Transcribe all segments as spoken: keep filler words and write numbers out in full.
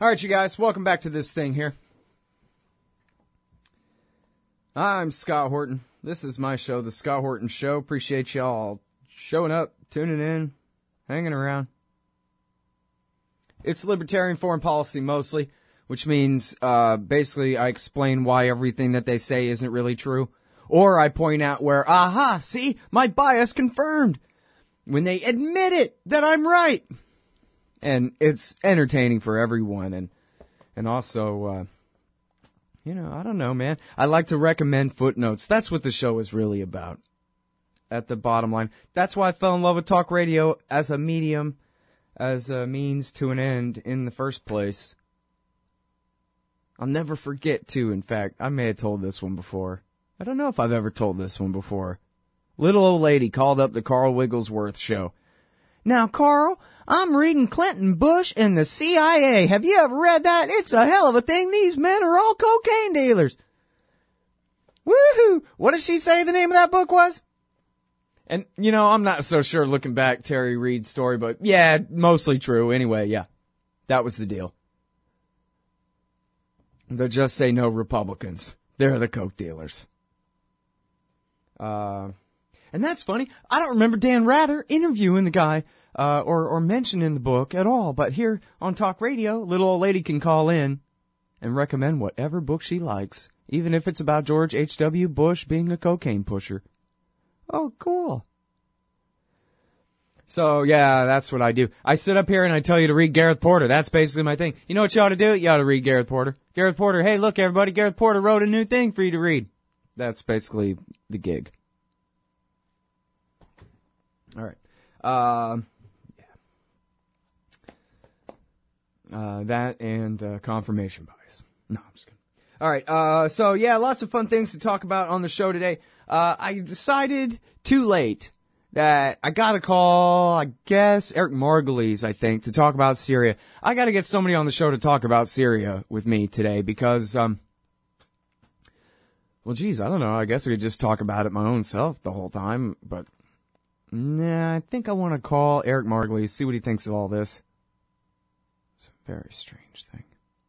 All right, you guys, welcome back to this thing here. I'm Scott Horton. This is my show, The Scott Horton Show. Appreciate y'all showing up, tuning in, hanging around. It's libertarian foreign policy mostly, which means uh, basically I explain why everything that they say isn't really true. Or I point out where, aha, see, my bias confirmed. When they admit it, that I'm right. And it's entertaining for everyone. And and also, uh, you know, I don't know, man. I like to recommend footnotes. That's what the show is really about. At the bottom line. That's why I fell in love with talk radio as a medium, as a means to an end in the first place. I'll never forget, too, in fact. I may have told this one before. I don't know if I've ever told this one before. Little old lady called up the Carl Wigglesworth show. Now, Carl, I'm reading Clinton, Bush, and the C I A. Have you ever read that? It's a hell of a thing. These men are all cocaine dealers. Woohoo! What did she say the name of that book was? And, you know, I'm not so sure looking back, Terry Reid's story, but yeah, mostly true. Anyway, yeah, that was the deal. They'll just say no Republicans. They're the coke dealers. Uh... And that's funny. I don't remember Dan Rather interviewing the guy uh, or, or mentioning the book at all. But here on Talk Radio, little old lady can call in and recommend whatever book she likes, even if it's about George H W. Bush being a cocaine pusher. Oh, cool. So, yeah, that's what I do. I sit up here and I tell you to read Gareth Porter. That's basically my thing. You know what you ought to do? You ought to read Gareth Porter. Gareth Porter, hey, look, everybody, Gareth Porter wrote a new thing for you to read. That's basically the gig. All right. Uh, yeah. Uh, that and uh, confirmation bias. No, I'm just kidding. All right. Uh, so, yeah, lots of fun things to talk about on the show today. Uh, I decided too late that I got to call, I guess, Eric Margulies, I think, to talk about Syria. I got to get somebody on the show to talk about Syria with me today because, um, well, geez, I don't know. I guess I could just talk about it my own self the whole time, but... Nah, I think I want to call Eric Margulies, see what he thinks of all this. It's a very strange thing.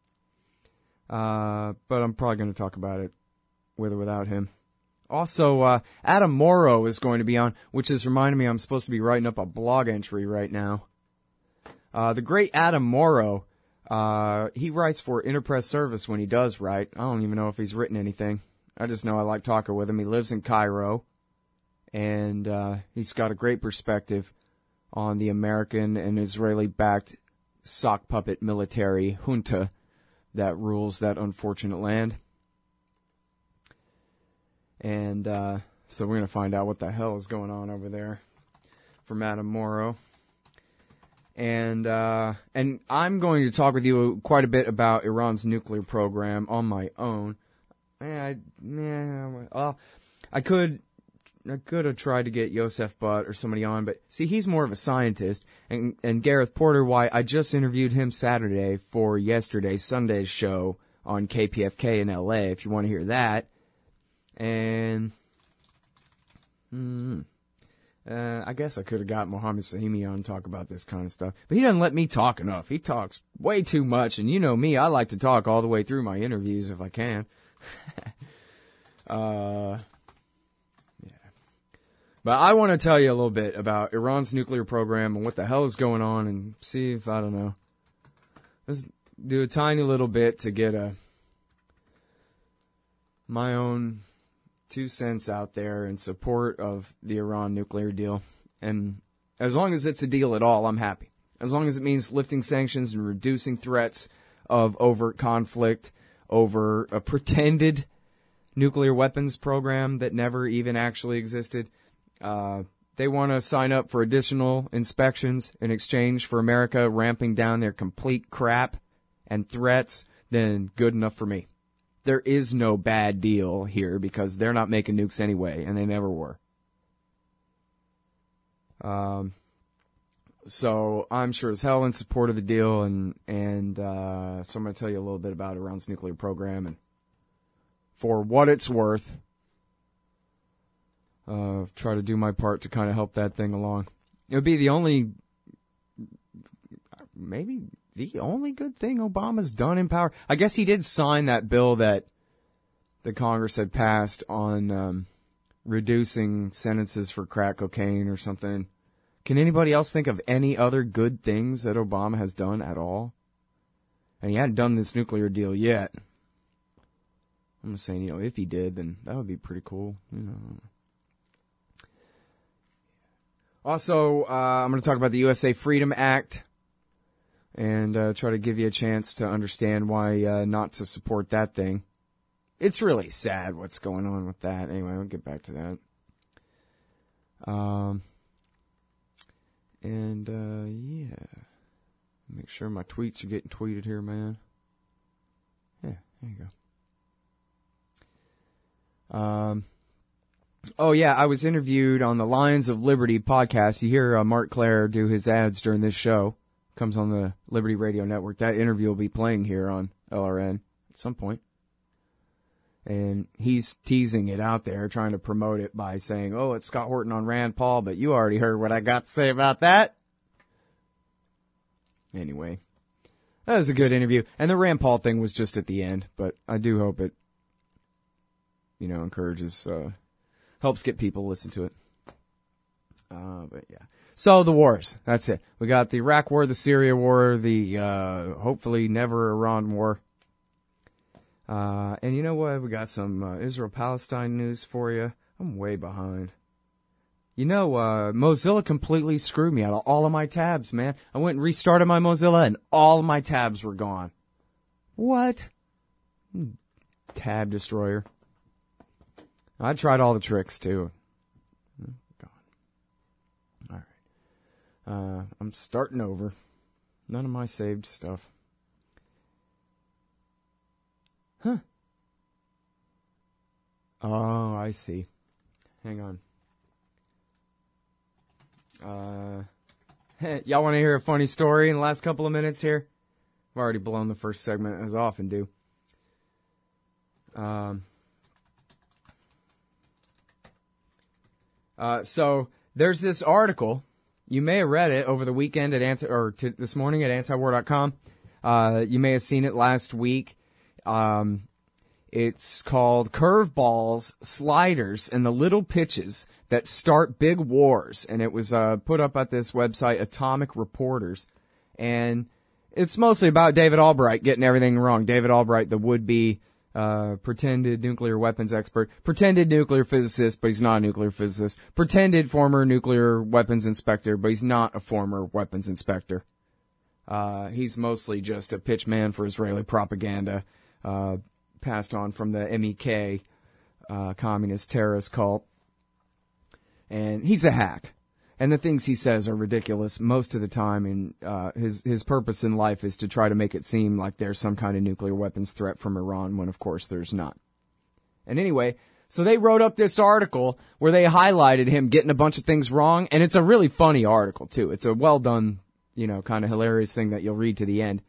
Uh, but I'm probably going to talk about it with or without him. Also, uh, Adam Morrow is going to be on, which is reminding me I'm supposed to be writing up a blog entry right now. Uh, the great Adam Morrow, uh, he writes for Interpress Service when he does write. I don't even know if he's written anything. I just know I like talking with him. He lives in Cairo. And uh, he's got a great perspective on the American and Israeli-backed sock puppet military junta that rules that unfortunate land. And uh, so we're going to find out what the hell is going on over there from Adam Morrow. And uh, and I'm going to talk with you quite a bit about Iran's nuclear program on my own. I, yeah, well, I could... I could have tried to get Yosef Butt or somebody on, but see, he's more of a scientist. And, and Gareth Porter, why, I just interviewed him Saturday for yesterday's Sunday's show on K P F K in L A, if you want to hear that. And, mm, uh, I guess I could have got Mohammed Sahimi on to talk about this kind of stuff. But he doesn't let me talk enough. He talks way too much, and you know me, I like to talk all the way through my interviews if I can. uh... But I want to tell you a little bit about Iran's nuclear program and what the hell is going on and see if, I don't know, let's do a tiny little bit to get a my own two cents out there in support of the Iran nuclear deal. And as long as it's a deal at all, I'm happy. As long as it means lifting sanctions and reducing threats of overt conflict over a pretended nuclear weapons program that never even actually existed. Uh, they want to sign up for additional inspections in exchange for America ramping down their complete crap and threats, then good enough for me. There is no bad deal here because they're not making nukes anyway, and they never were. Um, so I'm sure as hell in support of the deal, and, and uh, so I'm going to tell you a little bit about Iran's nuclear program, and for what it's worth, Uh, try to do my part to kind of help that thing along. It would be the only, maybe the only good thing Obama's done in power. I guess he did sign that bill that the Congress had passed on um, reducing sentences for crack cocaine or something. Can anybody else think of any other good things that Obama has done at all? And he hadn't done this nuclear deal yet. I'm just saying, you know, if he did, then that would be pretty cool. You know. Also, uh, I'm going to talk about the U S A Freedom Act and uh, try to give you a chance to understand why uh, not to support that thing. It's really sad what's going on with that. Anyway, I'll get back to that. Um, and, uh, yeah. Make sure my tweets are getting tweeted here, man. Yeah, there you go. Um, oh, yeah, I was interviewed on the Lions of Liberty podcast. You hear uh, Mark Claire do his ads during this show. Comes on the Liberty Radio Network. That interview will be playing here on L R N at some point. And he's teasing it out there, trying to promote it by saying, oh, it's Scott Horton on Rand Paul, but you already heard what I got to say about that. Anyway, that was a good interview. And the Rand Paul thing was just at the end, but I do hope it, you know, encourages, uh, helps get people to listen to it. Uh, but yeah. So the wars, that's it. We got the Iraq war, the Syria war, the, uh, hopefully never Iran war. Uh, and you know what? We got some, uh, Israel-Palestine news for you. I'm way behind. You know, uh, Mozilla completely screwed me out of all of my tabs, man. I went and restarted my Mozilla and all of my tabs were gone. What? Tab destroyer. I tried all the tricks, too. Gone. All right. Uh, I'm starting over. None of my saved stuff. Huh. Oh, I see. Hang on. Uh, y'all want to hear a funny story in the last couple of minutes here? I've already blown the first segment, as I often do. Um, uh, so there's this article. You may have read it over the weekend at anti or t- this morning at antiwar dot com. Uh, you may have seen it last week. Um, It's called Curveballs, Sliders, and the Little Pitches That Start Big Wars. And it was uh, put up at this website, Atomic Reporters. And it's mostly about David Albright getting everything wrong. David Albright, the would-be uh, pretended nuclear weapons expert, pretended nuclear physicist, but he's not a nuclear physicist, pretended former nuclear weapons inspector, but he's not a former weapons inspector. Uh, he's mostly just a pitchman for Israeli propaganda, uh, passed on from the M E K, uh, communist terrorist cult. And he's a hack. And the things he says are ridiculous most of the time, and uh, his his purpose in life is to try to make it seem like there's some kind of nuclear weapons threat from Iran, when of course there's not. And anyway, so they wrote up this article where they highlighted him getting a bunch of things wrong, and it's a really funny article, too. It's a well done, you know, kind of hilarious thing that you'll read to the end.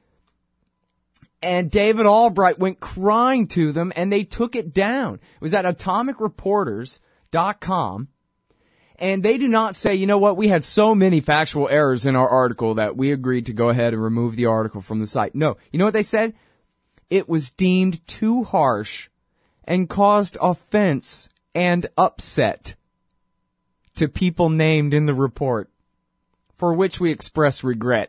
And David Albright went crying to them, and they took it down. It was at atomic reporters dot com. And they do not say, you know what, we had so many factual errors in our article that we agreed to go ahead and remove the article from the site. No. You know what they said? It was deemed too harsh and caused offense and upset to people named in the report, for which we express regret.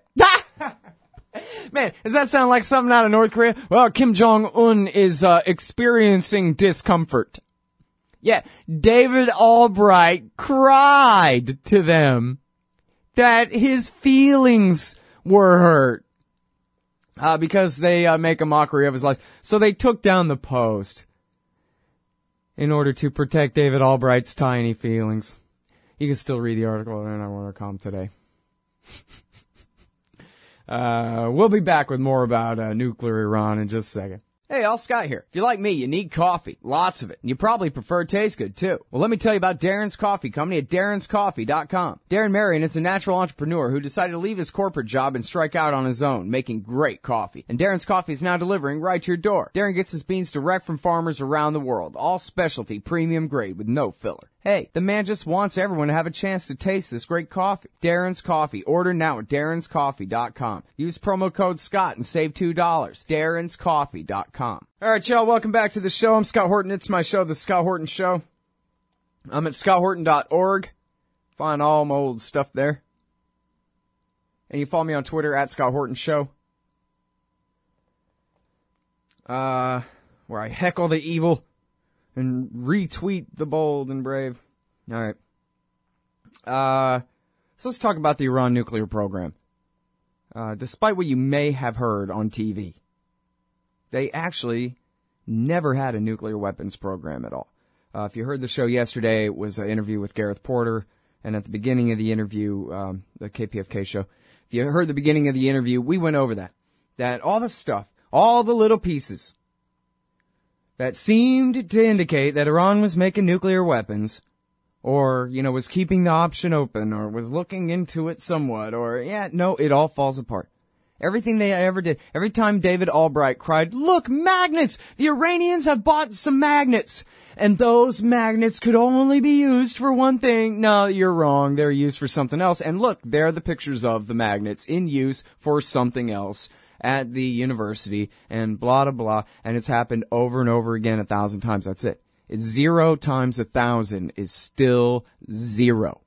Man, does that sound like something out of North Korea? Well, Kim Jong-un is uh, experiencing discomfort. Yeah, David Albright cried to them that his feelings were hurt uh, because they uh, make a mockery of his life. So they took down the post in order to protect David Albright's tiny feelings. You can still read the article at antiwar dot com today. Uh, we'll be back with more about uh, nuclear Iran in just a second. Hey, all Scott here. If you're like me, you need coffee. Lots of it. And you probably prefer it tastes good, too. Well, let me tell you about Darren's Coffee Company at Darren's Coffee dot com. Darren Marion is a natural entrepreneur who decided to leave his corporate job and strike out on his own, making great coffee. And Darren's Coffee is now delivering right to your door. Darren gets his beans direct from farmers around the world. All specialty, premium grade with no filler. Hey, the man just wants everyone to have a chance to taste this great coffee. Darren's Coffee. Order now at darrens coffee dot com. Use promo code Scott and save two dollars. darrens coffee dot com. All right, y'all, welcome back to the show. I'm Scott Horton. It's my show, The Scott Horton Show. I'm at scott horton dot org. Find all my old stuff there. And you follow me on Twitter at Scott Horton Show. Uh, where I heckle the evil and retweet the bold and brave. All right. Uh, so let's talk about the Iran nuclear program. Uh, despite what you may have heard on T V, they actually never had a nuclear weapons program at all. Uh, if you heard the show yesterday, it was an interview with Gareth Porter. And at the beginning of the interview, um, the K P F K show, if you heard the beginning of the interview, we went over that. That all the stuff, all the little pieces that seemed to indicate that Iran was making nuclear weapons, or, you know, was keeping the option open, or was looking into it somewhat, or, yeah, no, it all falls apart. Everything they ever did, every time David Albright cried, look, magnets! The Iranians have bought some magnets! And those magnets could only be used for one thing. No, you're wrong. They're used for something else. And look, there are the pictures of the magnets in use for something else at the university, and blah, blah, blah. And it's happened over and over again a thousand times. That's it. It's zero times a thousand is still zero.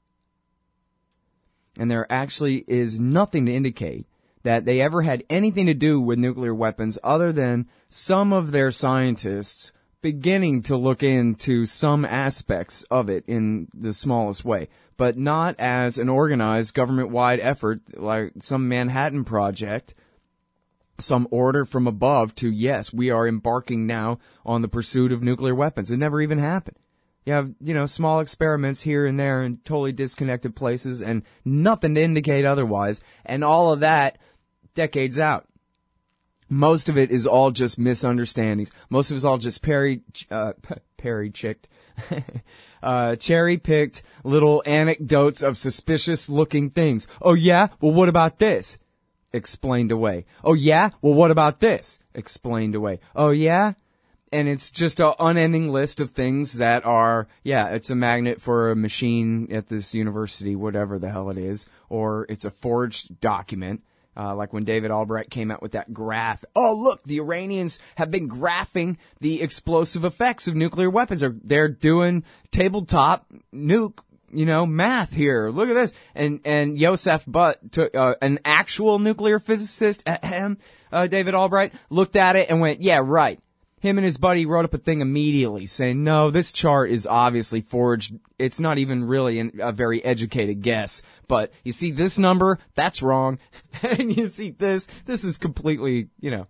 And there actually is nothing to indicate that they ever had anything to do with nuclear weapons other than some of their scientists beginning to look into some aspects of it in the smallest way, but not as an organized government-wide effort like some Manhattan Project, some order from above to, yes, we are embarking now on the pursuit of nuclear weapons. It never even happened. You have, you know, small experiments here and there in totally disconnected places and nothing to indicate otherwise, and all of that decades out. Most of it is all just misunderstandings. Most of it is all just Perry, uh, Perry chicked, uh, cherry picked little anecdotes of suspicious looking things. Oh yeah? Well, what about this? Explained away. Oh yeah? Well, what about this? Explained away. Oh yeah? And it's just an unending list of things that are, yeah, it's a magnet for a machine at this university, whatever the hell it is, or it's a forged document. Uh, like when David Albright came out with that graph. Oh, look, the Iranians have been graphing the explosive effects of nuclear weapons. Or they're doing tabletop nuke, you know, math here. Look at this. And, and Yosef Butt took, uh, an actual nuclear physicist, ahem, uh, David Albright, looked at it and went, yeah, right. Him and his buddy wrote up a thing immediately saying, no, this chart is obviously forged. It's not even really an, a very educated guess. But you see this number? That's wrong. And you see this? This is completely, you know.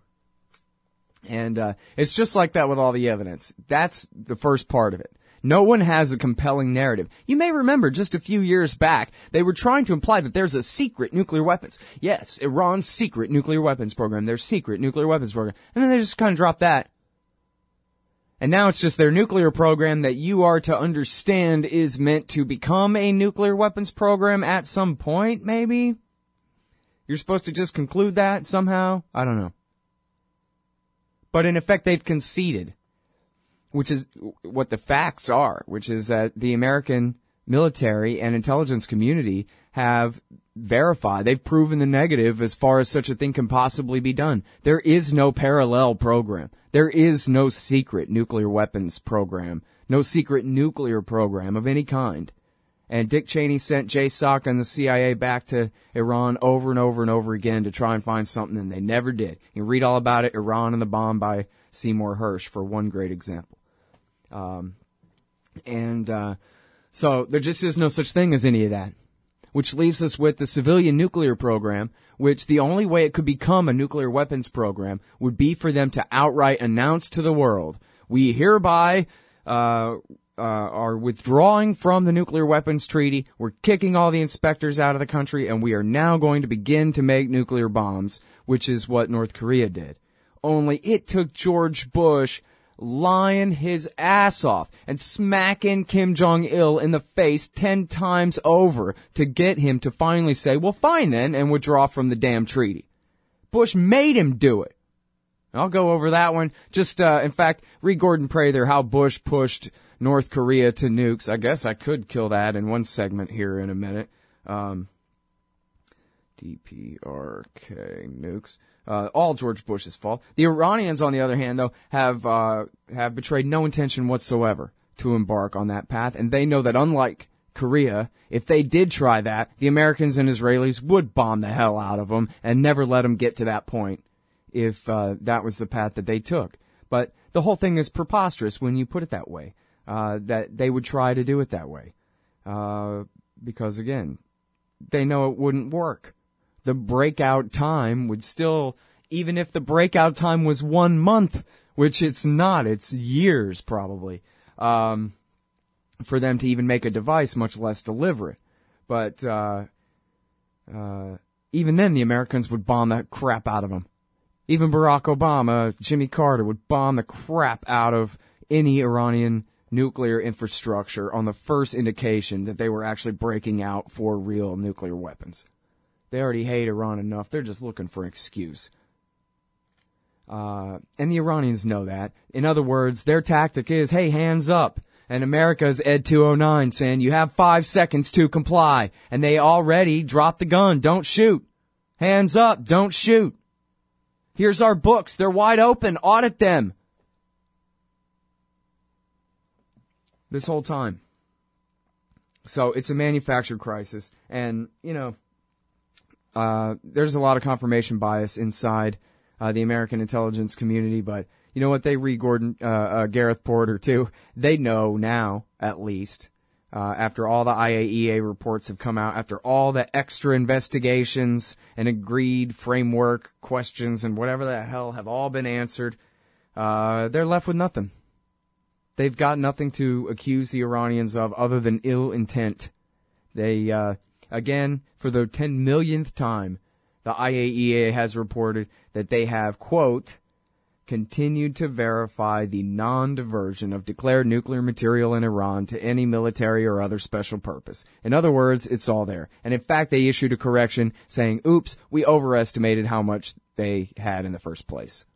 And uh it's just like that with all the evidence. That's the first part of it. No one has a compelling narrative. You may remember just a few years back, they were trying to imply that there's a secret nuclear weapons. Yes, Iran's secret nuclear weapons program. Their secret nuclear weapons program. And then they just kind of dropped that. And now it's just their nuclear program that you are to understand is meant to become a nuclear weapons program at some point, maybe? You're supposed to just conclude that somehow? I don't know. But in effect, they've conceded, which is what the facts are, which is that the American military and intelligence community have verified, they've proven the negative as far as such a thing can possibly be done. There is no parallel program. There is no secret nuclear weapons program, no secret nuclear program of any kind. And Dick Cheney sent J SOC and the C I A back to Iran over and over and over again to try and find something, and they never did. You can read all about it, Iran and the Bomb by Seymour Hersh, for one great example. Um, and uh, so there just is no such thing as any of that. Which leaves us with the civilian nuclear program, which the only way it could become a nuclear weapons program would be for them to outright announce to the world, we hereby uh, uh, are withdrawing from the nuclear weapons treaty, we're kicking all the inspectors out of the country, and we are now going to begin to make nuclear bombs, which is what North Korea did. Only it took George Bush lying his ass off and smacking Kim Jong-il in the face ten times over to get him to finally say, well, fine then, and withdraw from the damn treaty. Bush made him do it. I'll go over that one. Just, uh, in fact, read Gordon Prather, how Bush pushed North Korea to nukes. I guess I could kill that in one segment here in a minute. Um, D P R K nukes. Uh, all George Bush's fault. The Iranians, on the other hand, though, have uh, have betrayed no intention whatsoever to embark on that path, and they know that unlike Korea, if they did try that, the Americans and Israelis would bomb the hell out of them and never let them get to that point if uh, that was the path that they took. But the whole thing is preposterous when you put it that way, uh, that they would try to do it that way. Uh, because, again, they know it wouldn't work. The breakout time would still, even if the breakout time was one month, which it's not, it's years probably, um, for them to even make a device, much less deliver it. But uh, uh, even then, the Americans would bomb the crap out of them. Even Barack Obama, Jimmy Carter would bomb the crap out of any Iranian nuclear infrastructure on the first indication that they were actually breaking out for real nuclear weapons. They already hate Iran enough. They're just looking for an excuse. Uh, and the Iranians know that. In other words, their tactic is, hey, hands up. And America's Ed two oh nine saying, you have five seconds to comply. And they already dropped the gun. Don't shoot. Hands up. Don't shoot. Here's our books. They're wide open. Audit them. This whole time. So it's a manufactured crisis. And, you know, Uh, there's a lot of confirmation bias inside uh, the American intelligence community, but you know what? They read Gordon, uh, uh, Gareth Porter too. They know now, at least, uh, after all the I A E A reports have come out, after all the extra investigations and agreed framework questions and whatever the hell have all been answered, uh, they're left with nothing. They've got nothing to accuse the Iranians of other than ill intent. They, uh, Again, for the ten millionth time, the I A E A has reported that they have, quote, continued to verify the non-diversion of declared nuclear material in Iran to any military or other special purpose. In other words, it's all there. And in fact, they issued a correction saying, oops, we overestimated how much they had in the first place.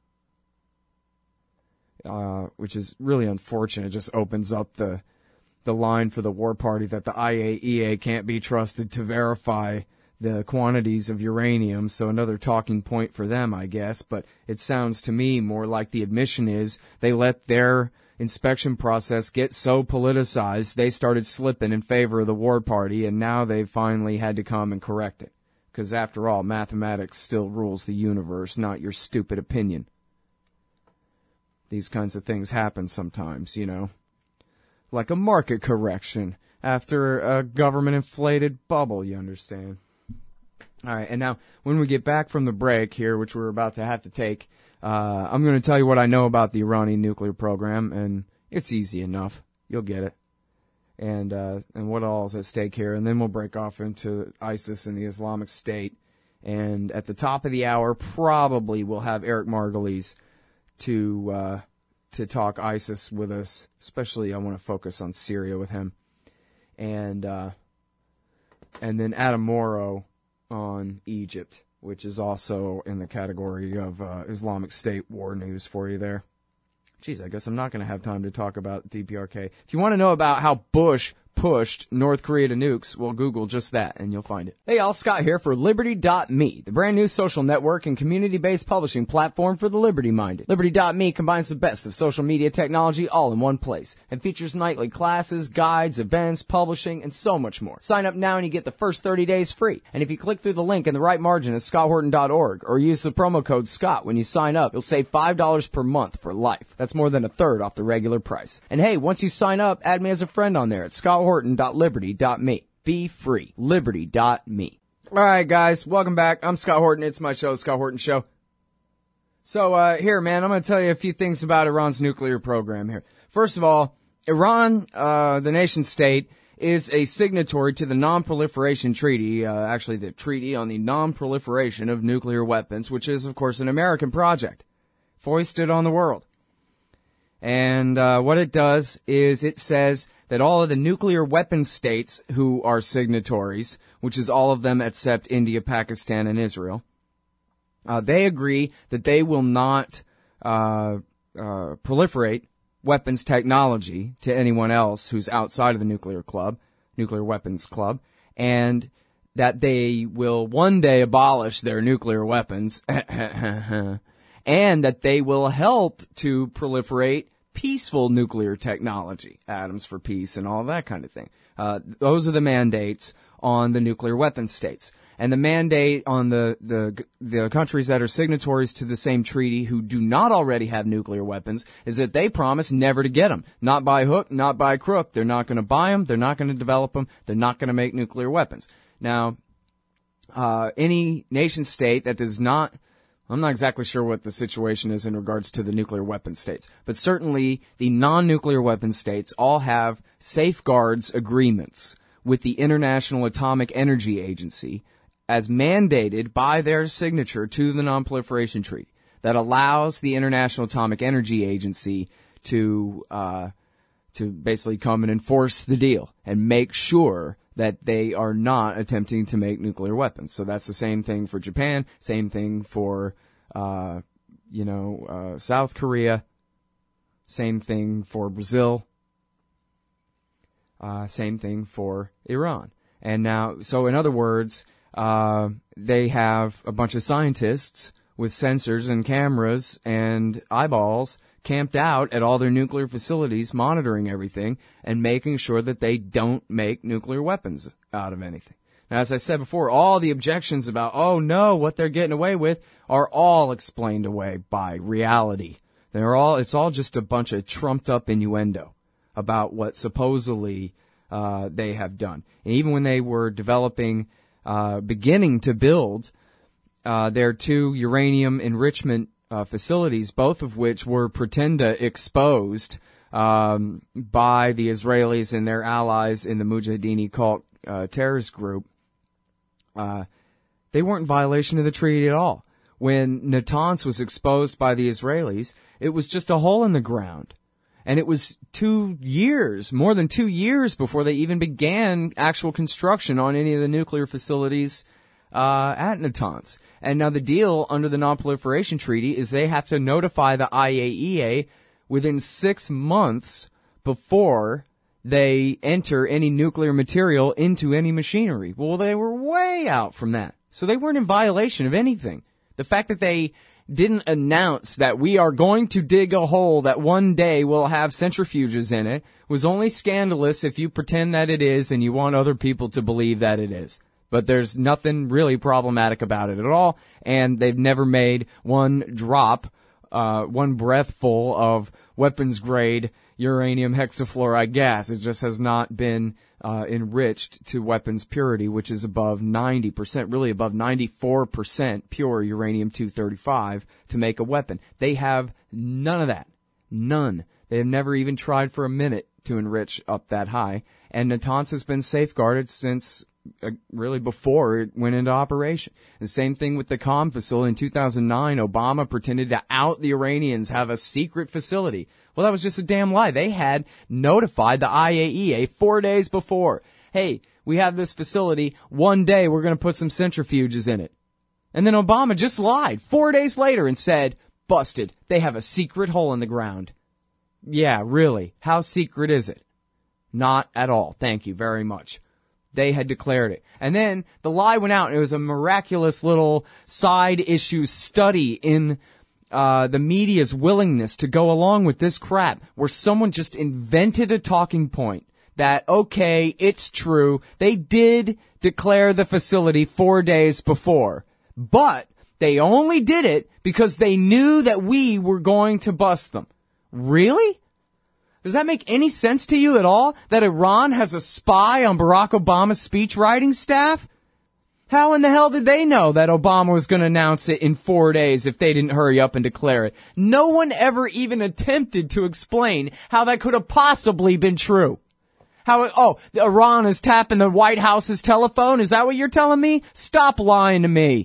Uh, which is really unfortunate. It just opens up the the line for the war party that the I A E A can't be trusted to verify the quantities of uranium, so another talking point for them, I guess. But it sounds to me more like the admission is they let their inspection process get so politicized, they started slipping in favor of the war party, and now they've finally had to come and correct it. Because after all, mathematics still rules the universe, not your stupid opinion. These kinds of things happen sometimes, you know. Like a market correction after a government-inflated bubble, you understand? All right, and now when we get back from the break here, which we're about to have to take, uh, I'm going to tell you what I know about the Iranian nuclear program, and it's easy enough. You'll get it. And uh, and what all is at stake here, and then we'll break off into ISIS and the Islamic State. And at the top of the hour, probably we'll have Eric Margulies to... Uh, to talk ISIS with us, especially I want to focus on Syria with him. And uh, and then Adam Morrow on Egypt, which is also in the category of uh, Islamic State war news for you there. Geez, I guess I'm not going to have time to talk about D P R K. If you want to know about how Bush pushed North Korea to nukes, well, Google just that, and you'll find it. Hey, y'all, Scott here for Liberty dot me, the brand new social network and community-based publishing platform for the liberty-minded. Liberty dot me combines the best of social media technology all in one place and features nightly classes, guides, events, publishing, and so much more. Sign up now and you get the first thirty days free. And if you click through the link in the right margin at scott horton dot org or use the promo code SCOTT when you sign up, you'll save five dollars per month for life. That's more than a third off the regular price. And hey, once you sign up, add me as a friend on there at scott horton dot liberty dot me. Be free. Liberty dot me. All right, guys, welcome back. I'm Scott Horton. It's my show, The Scott Horton Show. So, uh, here, man, I'm going to tell you a few things about Iran's nuclear program here. First of all, Iran, uh, the nation state, is a signatory to the Non-Proliferation Treaty, uh, actually the Treaty on the Non-Proliferation of Nuclear Weapons, which is, of course, an American project foisted on the world. And uh, what it does is it says that all of the nuclear weapon states who are signatories, which is all of them except India, Pakistan, and Israel, uh, they agree that they will not uh, uh, proliferate weapons technology to anyone else who's outside of the nuclear club, nuclear weapons club, and that they will one day abolish their nuclear weapons, and that they will help to proliferate peaceful nuclear technology, atoms for peace and all that kind of thing. Uh, those are the mandates on the nuclear weapons states. And the mandate on the, the, the countries that are signatories to the same treaty who do not already have nuclear weapons is that they promise never to get them. Not by hook, not by crook. They're not going to buy them. They're not going to develop them. They're not going to make nuclear weapons. Now, uh, any nation state that does not, I'm not exactly sure what the situation is in regards to the nuclear weapon states, but certainly the non-nuclear weapon states all have safeguards agreements with the International Atomic Energy Agency as mandated by their signature to the Non-Proliferation Treaty that allows the International Atomic Energy Agency to uh, to basically come and enforce the deal and make sure that they are not attempting to make nuclear weapons. So that's the same thing for Japan, same thing for, uh, you know, uh, South Korea, same thing for Brazil, uh, same thing for Iran. And now, so in other words, uh, they have a bunch of scientists with sensors and cameras and eyeballs camped out at all their nuclear facilities, monitoring everything and making sure that they don't make nuclear weapons out of anything. Now, as I said before, all the objections about, oh no, what they're getting away with are all explained away by reality. They're all, it's all just a bunch of trumped up innuendo about what supposedly, uh, they have done. And even when they were developing, uh, beginning to build, uh, their two uranium enrichment Uh, facilities, both of which were pretenda exposed um, by the Israelis and their allies in the Mujahideen cult uh, terrorist group, uh, they weren't in violation of the treaty at all. When Natanz was exposed by the Israelis, it was just a hole in the ground. And it was two years, more than two years before they even began actual construction on any of the nuclear facilities Uh, at Natanz. And now the deal under the Non-Proliferation Treaty is they have to notify the I A E A within six months before they enter any nuclear material into any machinery. Well, they were way out from that. So they weren't in violation of anything. The fact that they didn't announce that we are going to dig a hole that one day will have centrifuges in it was only scandalous if you pretend that it is and you want other people to believe that it is. But there's nothing really problematic about it at all, and they've never made one drop, uh, one breathful of weapons-grade uranium hexafluoride gas. It just has not been uh, enriched to weapons purity, which is above ninety percent, really above ninety-four percent pure uranium two thirty-five to make a weapon. They have none of that. None. They have never even tried for a minute to enrich up that high, and Natanz has been safeguarded since Uh, really before it went into operation. The same thing with the Com facility in two thousand nine. Obama pretended to out the Iranians have a secret facility. Well, that was just a damn lie. They had notified the I A E A four days before. Hey, we have this facility. One day we're going to put some centrifuges in it. And then Obama just lied four days later and said, busted. They have a secret hole in the ground. Yeah, really. How secret is it? Not at all. Thank you very much. They had declared it. And then the lie went out, and it was a miraculous little side issue study in uh the media's willingness to go along with this crap, where someone just invented a talking point that, okay, it's true. They did declare the facility four days before, but they only did it because they knew that we were going to bust them. Really? Does that make any sense to you at all, that Iran has a spy on Barack Obama's speechwriting staff? How in the hell did they know that Obama was going to announce it in four days if they didn't hurry up and declare it? No one ever even attempted to explain how that could have possibly been true. How, it, oh, Iran is tapping the White House's telephone? Is that what you're telling me? Stop lying to me.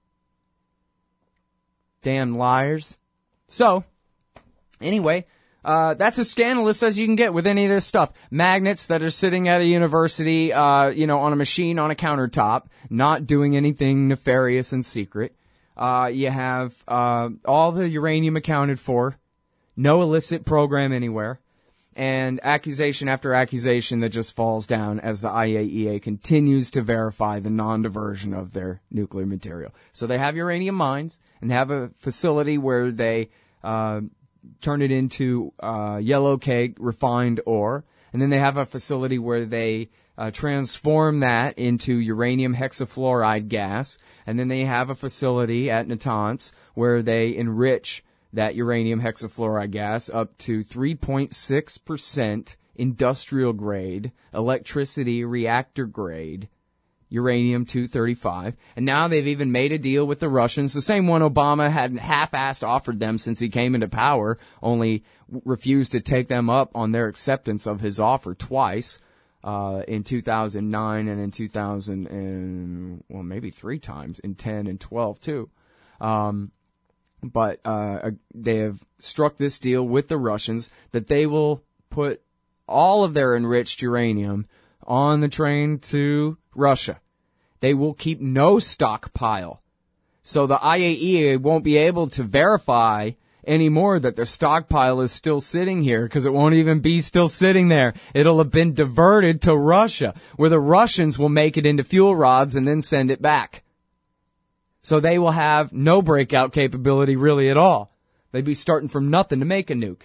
Damn liars. So, anyway, Uh, that's as scandalous as you can get with any of this stuff. Magnets that are sitting at a university, uh, you know, on a machine on a countertop, not doing anything nefarious and secret. Uh, you have, uh, all the uranium accounted for. No illicit program anywhere. And accusation after accusation that just falls down as the I A E A continues to verify the non-diversion of their nuclear material. So they have uranium mines and have a facility where they uh, turn it into uh, yellow cake refined ore. And then they have a facility where they uh, transform that into uranium hexafluoride gas. And then they have a facility at Natanz where they enrich that uranium hexafluoride gas up to three point six percent industrial grade, electricity reactor grade, uranium two thirty-five. And now they've even made a deal with the Russians, the same one Obama had half-assed offered them since he came into power, only refused to take them up on their acceptance of his offer twice, uh, in two thousand nine and in two thousand and, well, maybe three times, in ten and twelve too. Um, But uh, they have struck this deal with the Russians that they will put all of their enriched uranium on the train to Russia. They will keep no stockpile. So the I A E A won't be able to verify anymore that their stockpile is still sitting here because it won't even be still sitting there. It'll have been diverted to Russia, where the Russians will make it into fuel rods and then send it back. So they will have no breakout capability really at all. They'd be starting from nothing to make a nuke.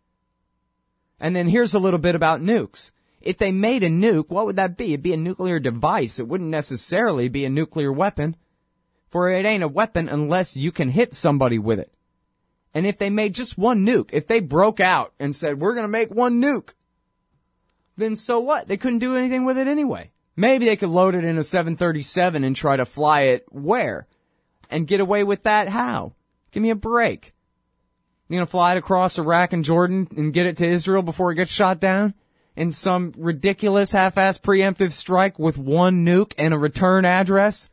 And then here's a little bit about nukes. If they made a nuke, what would that be? It'd be a nuclear device. It wouldn't necessarily be a nuclear weapon. For it ain't a weapon unless you can hit somebody with it. And if they made just one nuke, if they broke out and said, we're going to make one nuke, then so what? They couldn't do anything with it anyway. Maybe they could load it in a seven thirty-seven and try to fly it where? And get away with that how? Give me a break. You gonna fly it across Iraq and Jordan and get it to Israel before it gets shot down? In some ridiculous half-assed preemptive strike with one nuke and a return address?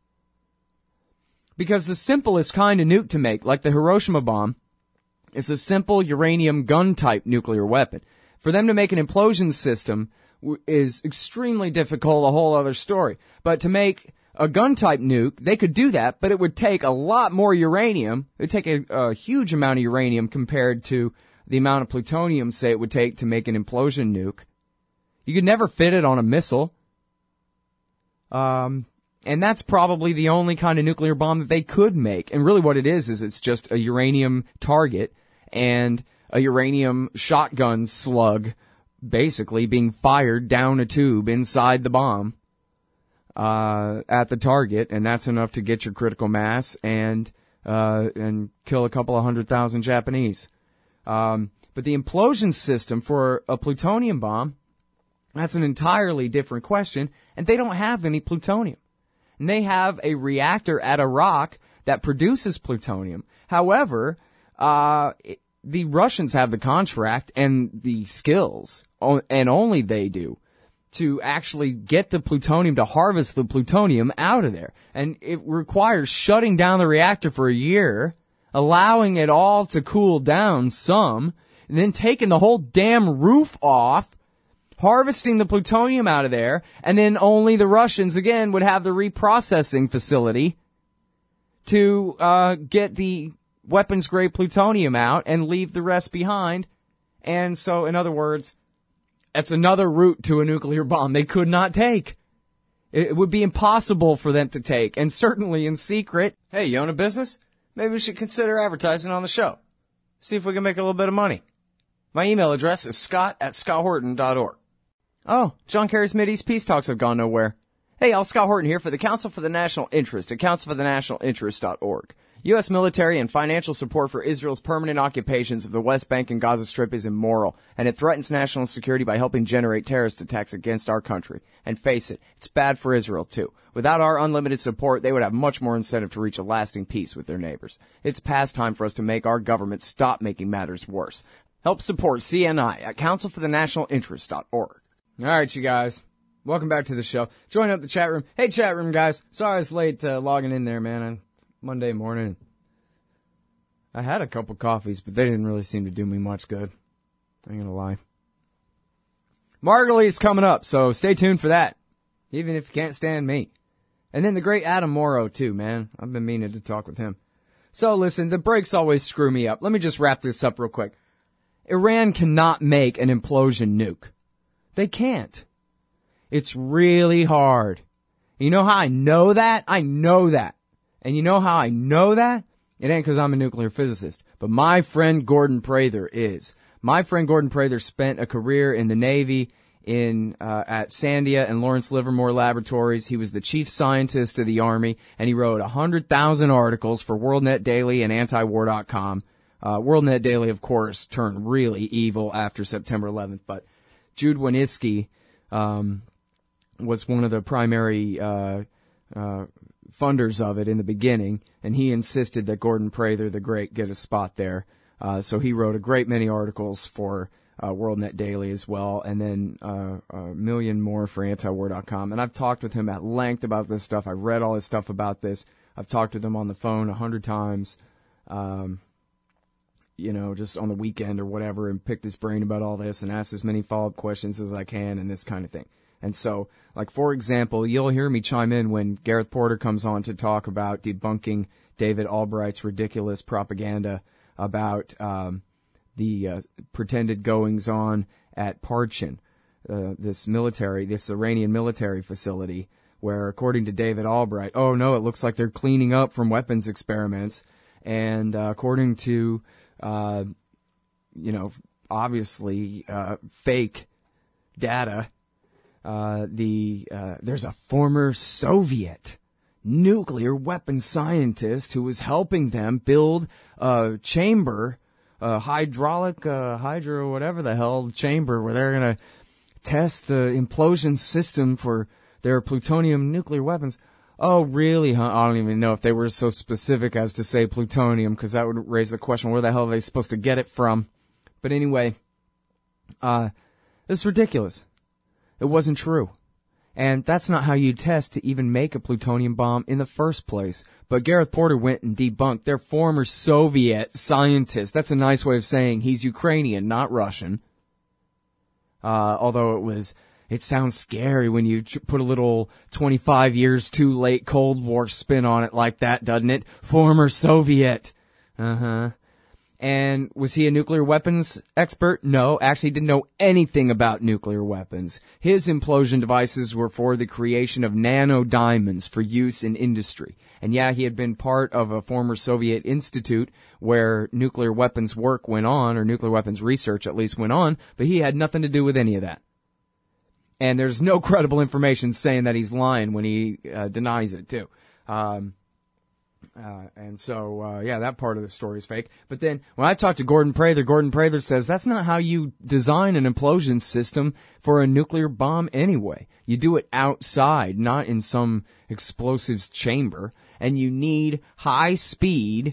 Because the simplest kind of nuke to make, like the Hiroshima bomb, is a simple uranium gun-type nuclear weapon. For them to make an implosion system is extremely difficult, a whole other story. But to make a gun-type nuke, they could do that, but it would take a lot more uranium. It would take a, a huge amount of uranium compared to the amount of plutonium, say, it would take to make an implosion nuke. You could never fit it on a missile. Um, and that's probably the only kind of nuclear bomb that they could make. And really what it is, is it's just a uranium target and a uranium shotgun slug basically being fired down a tube inside the bomb. Uh, at the target, and that's enough to get your critical mass and, uh, and kill a couple of hundred thousand Japanese. Um, but the implosion system for a plutonium bomb, that's an entirely different question, and they don't have any plutonium. And they have a reactor at Iraq that produces plutonium. However, uh, it, the Russians have the contract and the skills, and only they do, to actually get the plutonium, to harvest the plutonium out of there. And it requires shutting down the reactor for a year, allowing it all to cool down some, and then taking the whole damn roof off, harvesting the plutonium out of there, and then only the Russians, again, would have the reprocessing facility to uh get the weapons-grade plutonium out and leave the rest behind. And so, in other words, that's another route to a nuclear bomb they could not take. It would be impossible for them to take, and certainly in secret. Hey, you own a business? Maybe we should consider advertising on the show. See if we can make a little bit of money. My email address is scott at scott horton dot org. Oh, John Kerry's Mideast peace talks have gone nowhere. Hey, y'all, Scott Horton here for the Council for the National Interest at council for the national interest dot org. U S military and financial support for Israel's permanent occupations of the West Bank and Gaza Strip is immoral, and it threatens national security by helping generate terrorist attacks against our country. And face it, it's bad for Israel, too. Without our unlimited support, they would have much more incentive to reach a lasting peace with their neighbors. It's past time for us to make our government stop making matters worse. Help support C N I at council for the national interest dot org. All right, you guys. Welcome back to the show. Join up the chat room. Hey, chat room guys. Sorry I was late uh, logging in there, man. On Monday morning. I had a couple coffees, but they didn't really seem to do me much good. I ain't gonna lie. Margulies coming up, so stay tuned for that. Even if you can't stand me. And then the great Adam Morrow, too, man. I've been meaning to talk with him. So listen, the breaks always screw me up. Let me just wrap this up real quick. Iran cannot make an implosion nuke. They can't. It's really hard. You know how I know that? I know that. And you know how I know that? It ain't because I'm a nuclear physicist. But my friend Gordon Prather is. My friend Gordon Prather spent a career in the Navy in uh, at Sandia and Lawrence Livermore Laboratories. He was the chief scientist of the Army, and he wrote one hundred thousand articles for WorldNet Daily and antiwar dot com. Uh, WorldNet Daily, of course, turned really evil after September eleventh, but Jude Wanniski um, was one of the primary uh, uh, funders of it in the beginning, and he insisted that Gordon Prather the Great get a spot there. Uh, so he wrote a great many articles for uh, WorldNet Daily as well, and then uh, a million more for antiwar dot com. And I've talked with him at length about this stuff. I've read all his stuff about this. I've talked with him on the phone a hundred times, um, you know, just on the weekend or whatever, and picked his brain about all this and asked as many follow-up questions as I can and this kind of thing. And so, like, for example, you'll hear me chime in when Gareth Porter comes on to talk about debunking David Albright's ridiculous propaganda about um, the uh, pretended goings-on at Parchin, uh, this military, this Iranian military facility, where, according to David Albright, oh no, it looks like they're cleaning up from weapons experiments, and uh, according to, uh, you know, obviously uh, fake data, uh, the uh, there's a former Soviet nuclear weapons scientist who was helping them build a chamber, a hydraulic, uh, hydro, whatever the hell chamber, where they're going to test the implosion system for their plutonium nuclear weapons. Oh, really? Huh? I don't even know if they were so specific as to say plutonium, because that would raise the question, where the hell are they supposed to get it from? But anyway, uh, it's ridiculous. It wasn't true. And that's not how you test to even make a plutonium bomb in the first place. But Gareth Porter went and debunked their former Soviet scientist. That's a nice way of saying he's Ukrainian, not Russian. Uh, although it was, it sounds scary when you put a little twenty-five years too late Cold War spin on it like that, doesn't it? Former Soviet. Uh-huh. And was he a nuclear weapons expert? No, actually didn't know anything about nuclear weapons. His implosion devices were for the creation of nanodiamonds for use in industry. And yeah, he had been part of a former Soviet institute where nuclear weapons work went on, or nuclear weapons research at least went on, but he had nothing to do with any of that. And there's no credible information saying that he's lying when he uh, denies it, too. Um... Uh, and so, uh, yeah, that part of the story is fake. But then when I talked to Gordon Prather, Gordon Prather says that's not how you design an implosion system for a nuclear bomb anyway. You do it outside, not in some explosives chamber. And you need high speed,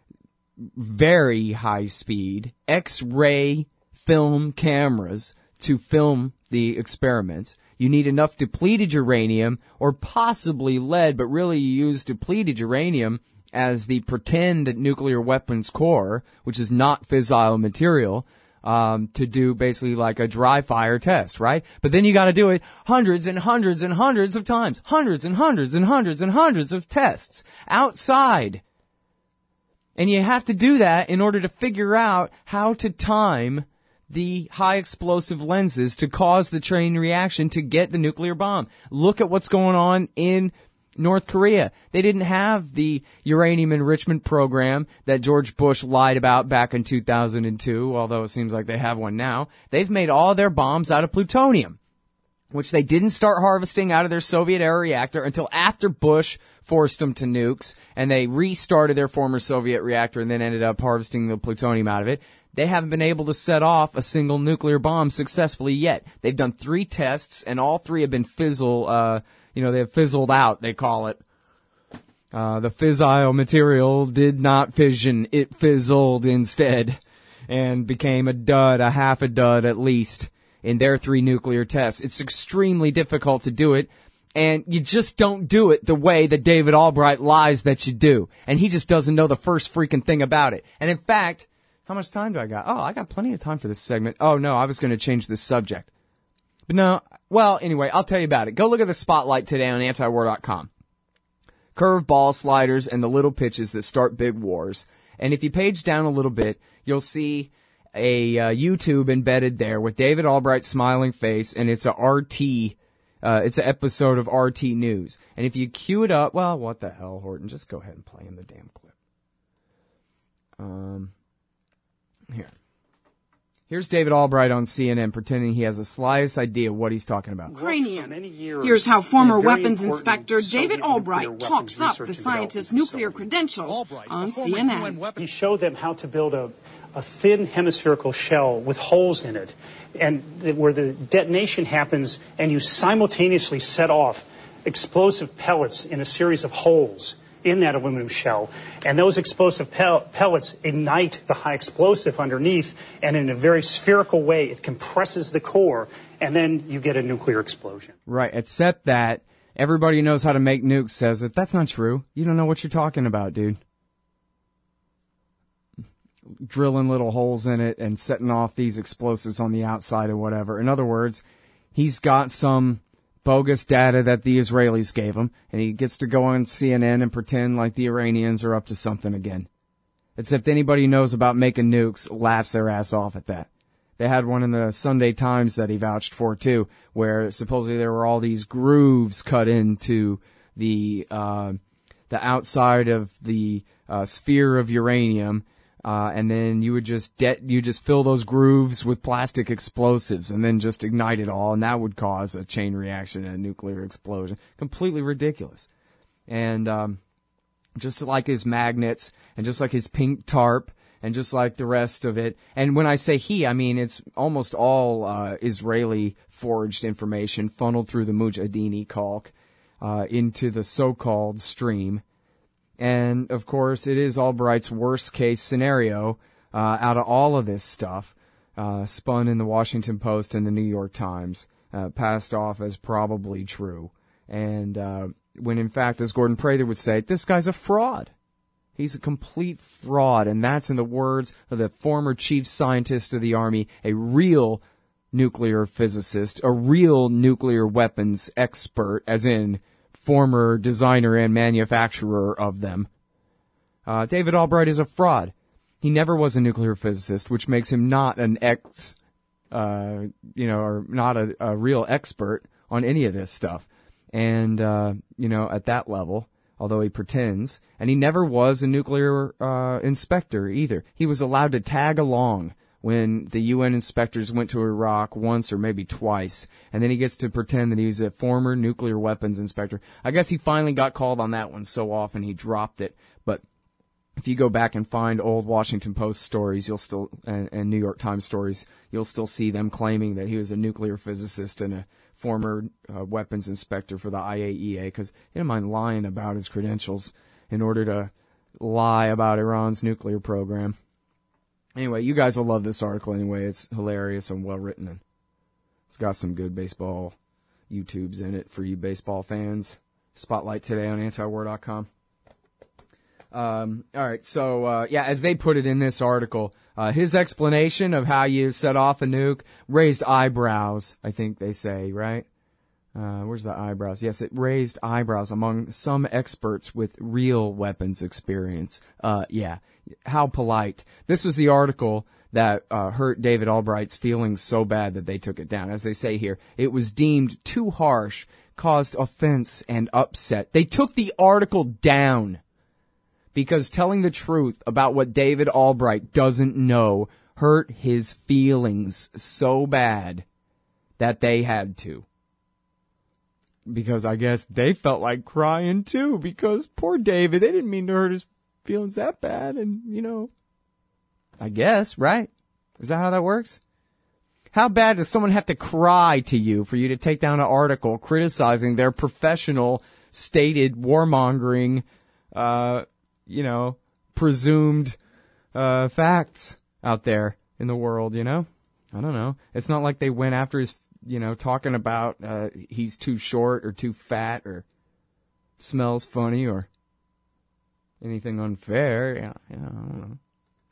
very high speed, X-ray film cameras to film the experiments. You need enough depleted uranium, or possibly lead, but really you use depleted uranium as the pretend nuclear weapons core, which is not fissile material, um, to do basically like a dry fire test, right? But then you gotta do it hundreds and hundreds and hundreds of times. Hundreds and hundreds and hundreds and hundreds of tests outside. And you have to do that in order to figure out how to time the high explosive lenses to cause the chain reaction to get the nuclear bomb. Look at what's going on in North Korea. They didn't have the uranium enrichment program that George Bush lied about back in two thousand two, although it seems like they have one now. They've made all their bombs out of plutonium, which they didn't start harvesting out of their Soviet-era reactor until after Bush forced them to nukes, and they restarted their former Soviet reactor and then ended up harvesting the plutonium out of it. They haven't been able to set off a single nuclear bomb successfully yet. They've done three tests, and all three have been fizzle, uh, you know, they've fizzled out, they call it. Uh, the fissile material did not fission. It fizzled instead and became a dud, a half a dud at least, in their three nuclear tests. It's extremely difficult to do it, and you just don't do it the way that David Albright lies that you do. And he just doesn't know the first freaking thing about it. And in fact, how much time do I got? Oh, I got plenty of time for this segment. Oh, no, I was going to change the subject. But no, well, anyway, I'll tell you about it. Go look at the spotlight today on antiwar dot com. Curveball sliders and the little pitches that start big wars. And if you page down a little bit, you'll see a uh, YouTube embedded there with David Albright's smiling face, and it's a R T, uh, it's an episode of R T News. And if you cue it up, well, what the hell, Horton? Just go ahead and play in the damn clip. Um, here. Here's David Albright on C N N pretending he has the slightest idea what he's talking about. Ukrainian. Here's how former weapons inspector David Albright talks up the scientist's nuclear credentials on C N N. He showed them how to build a, a thin hemispherical shell with holes in it, and where the detonation happens, and you simultaneously set off explosive pellets in a series of holes in that aluminum shell, and those explosive pel- pellets ignite the high explosive underneath, and in a very spherical way it compresses the core, and then you get a nuclear explosion. Right, except that everybody who knows how to make nukes says that that's not true. You don't know what you're talking about, dude. Drilling little holes in it and setting off these explosives on the outside or whatever. In other words, he's got some bogus data that the Israelis gave him, and he gets to go on C N N and pretend like the Iranians are up to something again. Except anybody who knows about making nukes laughs their ass off at that. They had one in the Sunday Times that he vouched for, too, where supposedly there were all these grooves cut into the uh, the outside of the uh, sphere of uranium, Uh, and then you would just de- you just fill those grooves with plastic explosives and then just ignite it all, and that would cause a chain reaction and a nuclear explosion. Completely ridiculous. And um, just like his magnets, and just like his pink tarp, and just like the rest of it. And when I say he, I mean it's almost all uh, Israeli forged information funneled through the Mujahideen Calc uh, into the so-called stream. And, of course, it is Albright's worst-case scenario uh, out of all of this stuff, uh, spun in the Washington Post and the New York Times, uh, passed off as probably true. And uh, when, in fact, as Gordon Prather would say, this guy's a fraud. He's a complete fraud, and that's in the words of the former chief scientist of the Army, a real nuclear physicist, a real nuclear weapons expert, as in former designer and manufacturer of them. Uh, David Albright is a fraud. He never was a nuclear physicist, which makes him not an ex, uh, you know, or not a, a real expert on any of this stuff. And, uh, you know, at that level, although he pretends, and he never was a nuclear, uh, inspector either. He was allowed to tag along when the U N inspectors went to Iraq once or maybe twice, and then he gets to pretend that he's a former nuclear weapons inspector. I guess he finally got called on that one so often he dropped it, but if you go back and find old Washington Post stories, you'll still, and, and New York Times stories, you'll still see them claiming that he was a nuclear physicist and a former uh, weapons inspector for the I A E A, because he didn't mind lying about his credentials in order to lie about Iran's nuclear program. Anyway, you guys will love this article anyway. It's hilarious and well written, and it's got some good baseball YouTubes in it for you baseball fans. Spotlight today on antiwar dot com. Um, all right, so uh, yeah, as they put it in this article, uh, his explanation of how you set off a nuke raised eyebrows. I think they say, right? Uh, where's the eyebrows? Yes, it raised eyebrows among some experts with real weapons experience. Uh, yeah. How polite. This was the article that uh, hurt David Albright's feelings so bad that they took it down. As they say here, it was deemed too harsh, caused offense and upset. They took the article down because telling the truth about what David Albright doesn't know hurt his feelings so bad that they had to. Because I guess they felt like crying too, because poor David, they didn't mean to hurt his feelings that bad, and, you know, I guess, right? Is that how that works? How bad does someone have to cry to you for you to take down an article criticizing their professional, stated, warmongering, uh, you know, presumed, uh, facts out there in the world, you know? I don't know. It's not like they went after his, you know, talking about, uh, he's too short or too fat or smells funny or anything unfair. Yeah, yeah, I don't know.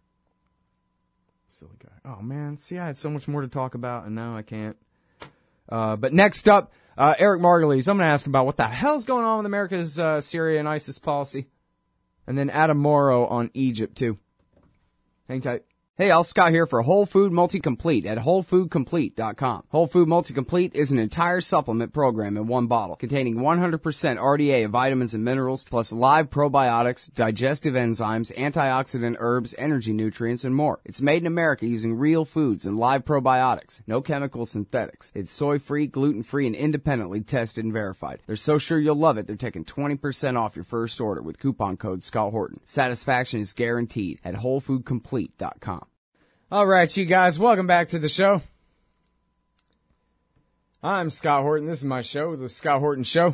Silly guy. Oh, man. See, I had so much more to talk about, and now I can't. Uh, but next up, uh, Eric Margulies. I'm going to ask about what the hell's going on with America's uh, Syria and ISIS policy. And then Adam Morrow on Egypt, too. Hang tight. Hey, Al Scott here for Whole Food Multi-Complete at whole food complete dot com. Whole Food Multi-Complete is an entire supplement program in one bottle, containing one hundred percent R D A of vitamins and minerals, plus live probiotics, digestive enzymes, antioxidant herbs, energy nutrients, and more. It's made in America using real foods and live probiotics. No chemical synthetics. It's soy-free, gluten-free, and independently tested and verified. They're so sure you'll love it, they're taking twenty percent off your first order with coupon code Scott Horton. Satisfaction is guaranteed at whole food complete dot com. All right, you guys, welcome back to the show. I'm Scott Horton. This is my show, The Scott Horton Show.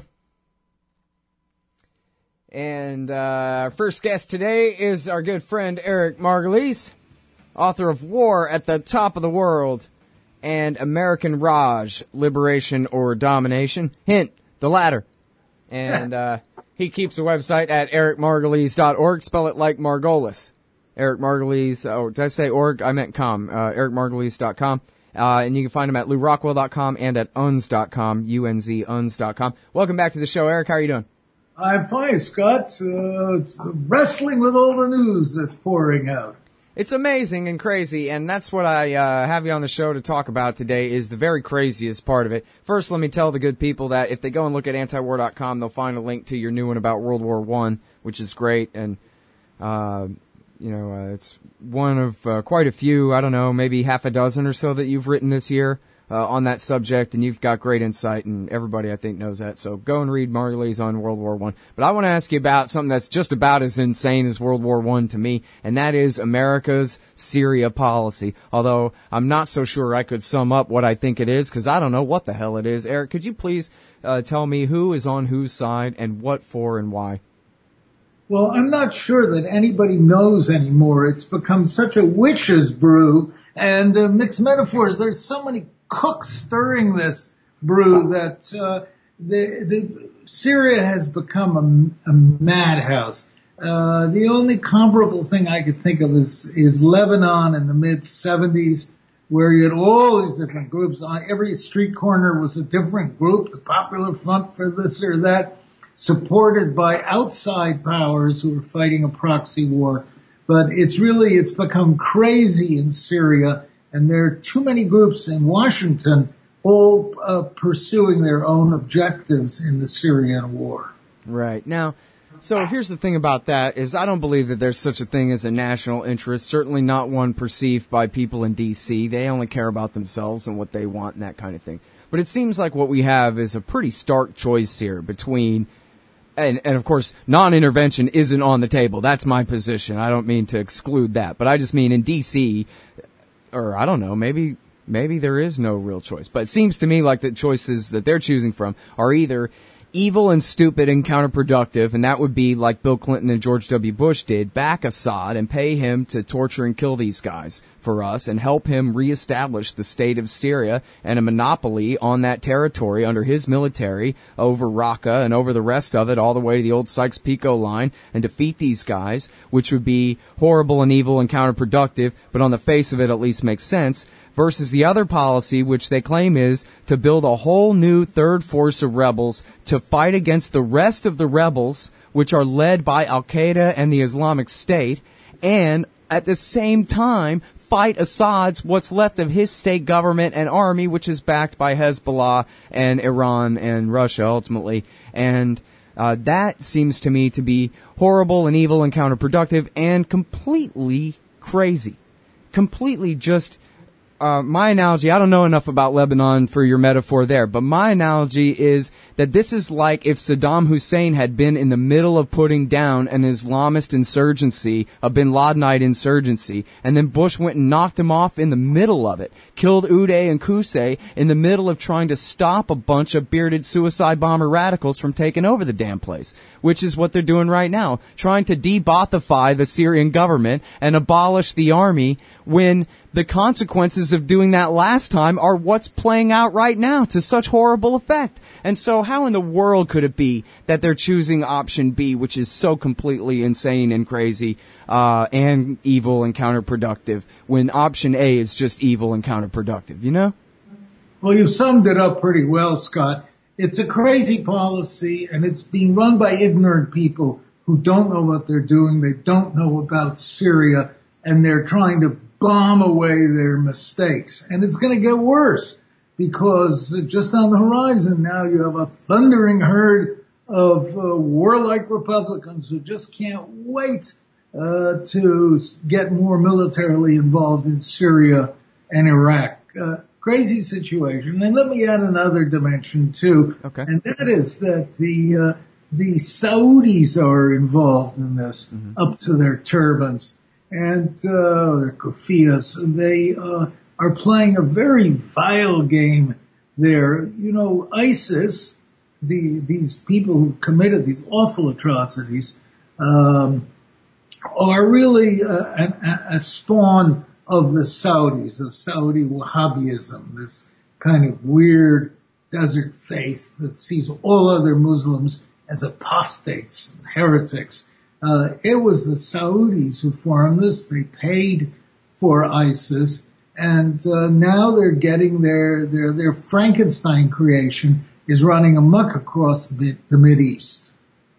And uh, our first guest today is our good friend Eric Margolis, author of War at the Top of the World and American Raj, Liberation or Domination. Hint, the latter. And uh, he keeps a website at eric margolis dot org. Spell it like Margolis. Eric Margolis, oh, did I say org? I meant com, uh, eric margolis dot com. Uh, and you can find him at lou rockwell dot com and at unz dot com, U N Z, unz dot com. Welcome back to the show, Eric. How are you doing? I'm fine, Scott. Uh, it's wrestling with all the news that's pouring out. It's amazing and crazy, and that's what I uh, have you on the show to talk about today is the very craziest part of it. First, let me tell the good people that if they go and look at antiwar dot com, they'll find a link to your new one about World War One, which is great, and uh You know, uh, it's one of uh, quite a few, I don't know, maybe half a dozen or so that you've written this year uh, on that subject, and you've got great insight, and everybody, I think, knows that. So go and read Margolis on World War One. But I want to ask you about something that's just about as insane as World War One to me, and that is America's Syria policy. Although I'm not so sure I could sum up what I think it is, because I don't know what the hell it is. Eric, could you please uh, tell me who is on whose side and what for and why? Well, I'm not sure that anybody knows anymore. It's become such a witch's brew and uh, mixed metaphors. There's so many cooks stirring this brew that uh, the, the Syria has become a, a madhouse. Uh, the only comparable thing I could think of is, is Lebanon in the mid seventies, where you had all these different groups. On every street corner was a different group, the Popular Front for this or that, supported by outside powers who are fighting a proxy war. But it's really, it's become crazy in Syria, and there are too many groups in Washington all uh, pursuing their own objectives in the Syrian war. Right. Now, so here's the thing about that is I don't believe that there's such a thing as a national interest, certainly not one perceived by people in D C. They only care about themselves and what they want and that kind of thing. But it seems like what we have is a pretty stark choice here between And, and of course, non-intervention isn't on the table. That's my position. I don't mean to exclude that. But I just mean in D C, or I don't know, maybe, maybe there is no real choice. But it seems to me like the choices that they're choosing from are either evil and stupid and counterproductive, and that would be like Bill Clinton and George W. Bush did, back Assad and pay him to torture and kill these guys for us and help him reestablish the state of Syria and a monopoly on that territory under his military over Raqqa and over the rest of it all the way to the old Sykes-Picot line and defeat these guys, which would be horrible and evil and counterproductive, but on the face of it at least makes sense, versus the other policy, which they claim is to build a whole new third force of rebels to fight against the rest of the rebels, which are led by Al-Qaeda and the Islamic State, and at the same time fight Assad's what's left of his state government and army, which is backed by Hezbollah and Iran and Russia ultimately. And uh, that seems to me to be horrible and evil and counterproductive and completely crazy. Completely just... Uh, my analogy, I don't know enough about Lebanon for your metaphor there, but my analogy is that this is like if Saddam Hussein had been in the middle of putting down an Islamist insurgency, a bin Ladenite insurgency, and then Bush went and knocked him off in the middle of it, killed Uday and Qusay in the middle of trying to stop a bunch of bearded suicide bomber radicals from taking over the damn place, which is what they're doing right now, trying to de-Baathify the Syrian government and abolish the army when the consequences of doing that last time are what's playing out right now to such horrible effect. And so how in the world could it be that they're choosing option B, which is so completely insane and crazy, uh, and evil and counterproductive, when option A is just evil and counterproductive, you know? Well, you've summed it up pretty well, Scott. It's a crazy policy, and it's being run by ignorant people who don't know what they're doing. They don't know about Syria, and they're trying to bomb away their mistakes. And it's going to get worse because just on the horizon now you have a thundering herd of uh, warlike Republicans who just can't wait uh, to get more militarily involved in Syria and Iraq. Uh, crazy situation. And let me add another dimension too. Okay. And that is that the uh, the Saudis are involved in this, mm-hmm. up to their turbans and uh, their kufias. They uh, are playing a very vile game there. You know, ISIS, the these people who committed these awful atrocities, um, are really uh, a, a spawn of the Saudis, of Saudi Wahhabism, this kind of weird desert faith that sees all other Muslims as apostates and heretics. Uh, it was the Saudis who formed this. They paid for ISIS, and uh, now they're getting their, their, their Frankenstein creation is running amok across the, the Mideast.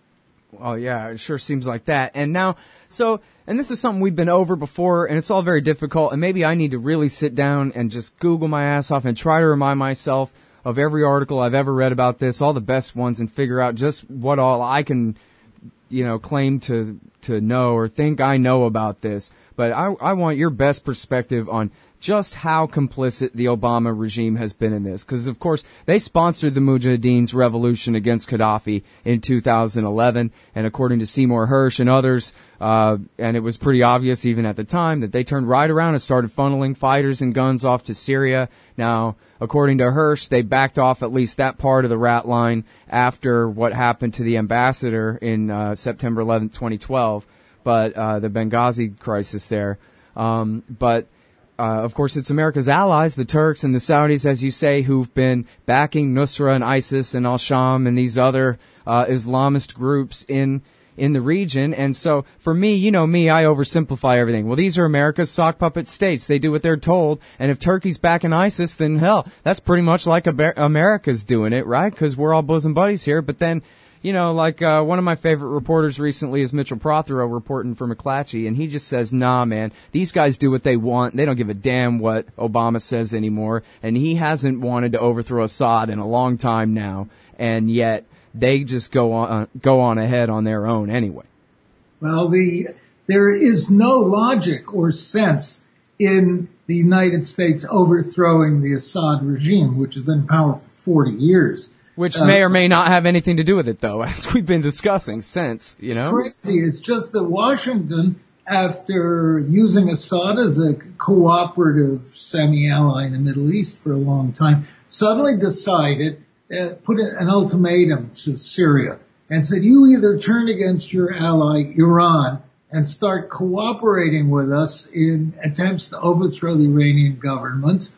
Oh, yeah, it sure seems like that. And now, so, and this is something we've been over before, and it's all very difficult, and maybe I need to really sit down and just Google my ass off and try to remind myself of every article I've ever read about this, all the best ones, and figure out just what all I can, you know, claim to to know or think I know about this. But I, I want your best perspective on just how complicit the Obama regime has been in this. Because, of course, they sponsored the Mujahideen's revolution against Gaddafi in two thousand eleven. And according to Seymour Hersh and others, uh, and it was pretty obvious even at the time, that they turned right around and started funneling fighters and guns off to Syria. Now, according to Hersh, they backed off at least that part of the rat line after what happened to the ambassador in uh, September eleventh, twenty twelve. But uh, the Benghazi crisis there. Um, but Uh, of course, it's America's allies, the Turks and the Saudis, as you say, who've been backing Nusra and ISIS and Al-Sham and these other uh, Islamist groups in in the region. And so, for me, you know me, I oversimplify everything. Well, these are America's sock puppet states. They do what they're told. And if Turkey's backing ISIS, then hell, that's pretty much like America's doing it, right? Because we're all bosom buddies here. But then, you know, like uh, one of my favorite reporters recently is Mitchell Prothero reporting for McClatchy, and he just says, nah, man, these guys do what they want. They don't give a damn what Obama says anymore, and he hasn't wanted to overthrow Assad in a long time now, and yet they just go on uh, go on ahead on their own anyway. Well, the there is no logic or sense in the United States overthrowing the Assad regime, which has been in power for forty years. Which may or may not have anything to do with it, though, as we've been discussing since, you know? It's crazy. It's just that Washington, after using Assad as a cooperative semi-ally in the Middle East for a long time, suddenly decided, uh, put an ultimatum to Syria and said, you either turn against your ally, Iran, and start cooperating with us in attempts to overthrow the Iranian government,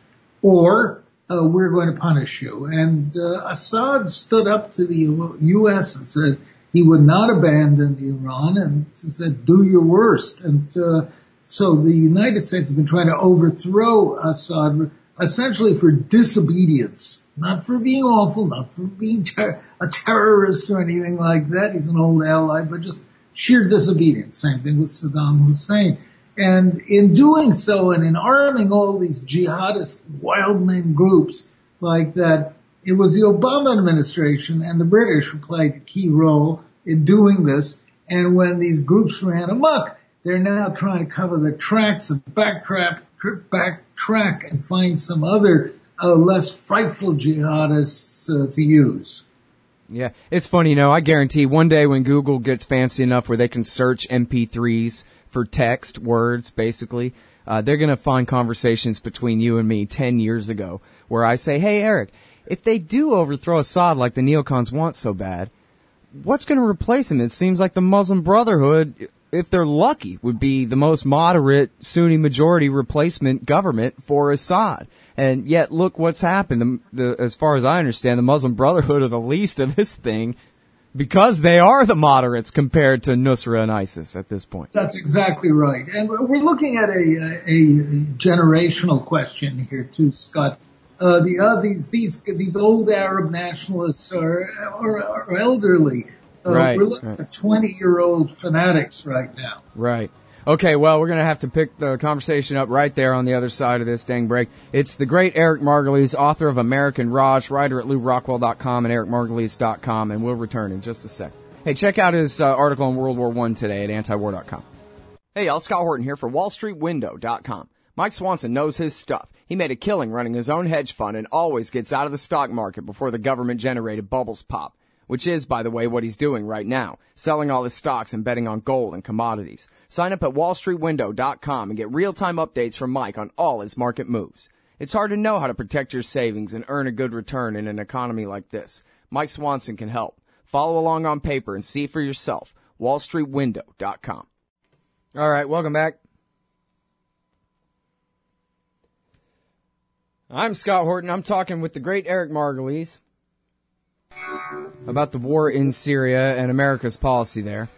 or Uh, we're going to punish you. And uh, Assad stood up to the U S and said he would not abandon Iran and said, do your worst. And uh, so the United States has been trying to overthrow Assad essentially for disobedience, not for being awful, not for being ter- a terrorist or anything like that. He's an old ally, but just sheer disobedience. Same thing with Saddam Hussein. And in doing so and in arming all these jihadist wildman groups like that, it was the Obama administration and the British who played a key role in doing this. And when these groups ran amok, they're now trying to cover their tracks and backtrack, backtrack and find some other uh, less frightful jihadists uh, to use. Yeah, it's funny, you know, I guarantee one day when Google gets fancy enough where they can search M P threes for text, words, basically, uh, they're going to find conversations between you and me ten years ago where I say, hey, Eric, if they do overthrow Assad like the neocons want so bad, what's going to replace him? It seems like the Muslim Brotherhood, if they're lucky, would be the most moderate Sunni majority replacement government for Assad. And yet, look what's happened. The, the, as far as I understand, the Muslim Brotherhood are the least of this thing, because they are the moderates compared to Nusra and ISIS at this point. That's exactly right. And we're looking at a, a, a generational question here too, Scott. Uh, the, uh, these, these, these old Arab nationalists are, are, are elderly. Uh, right. We're looking right. at twenty year old fanatics right now. Right. Okay, well, we're going to have to pick the conversation up right there on the other side of this dang break. It's the great Eric Margulies, author of American Raj, writer at Lew Rockwell dot com and Eric Margulies dot com, and we'll return in just a sec. Hey, check out his uh, article on World War One today at anti war dot com. Hey, y'all, Scott Horton here for Wall Street Window dot com. Mike Swanson knows his stuff. He made a killing running his own hedge fund and always gets out of the stock market before the government-generated bubbles pop. Which is, by the way, what he's doing right now, selling all his stocks and betting on gold and commodities. Sign up at Wall Street Window dot com and get real-time updates from Mike on all his market moves. It's hard to know how to protect your savings and earn a good return in an economy like this. Mike Swanson can help. Follow along on paper and see for yourself. Wall Street Window dot com. All right, welcome back. I'm Scott Horton. I'm talking with the great Eric Margulies about the war in Syria and America's policy there.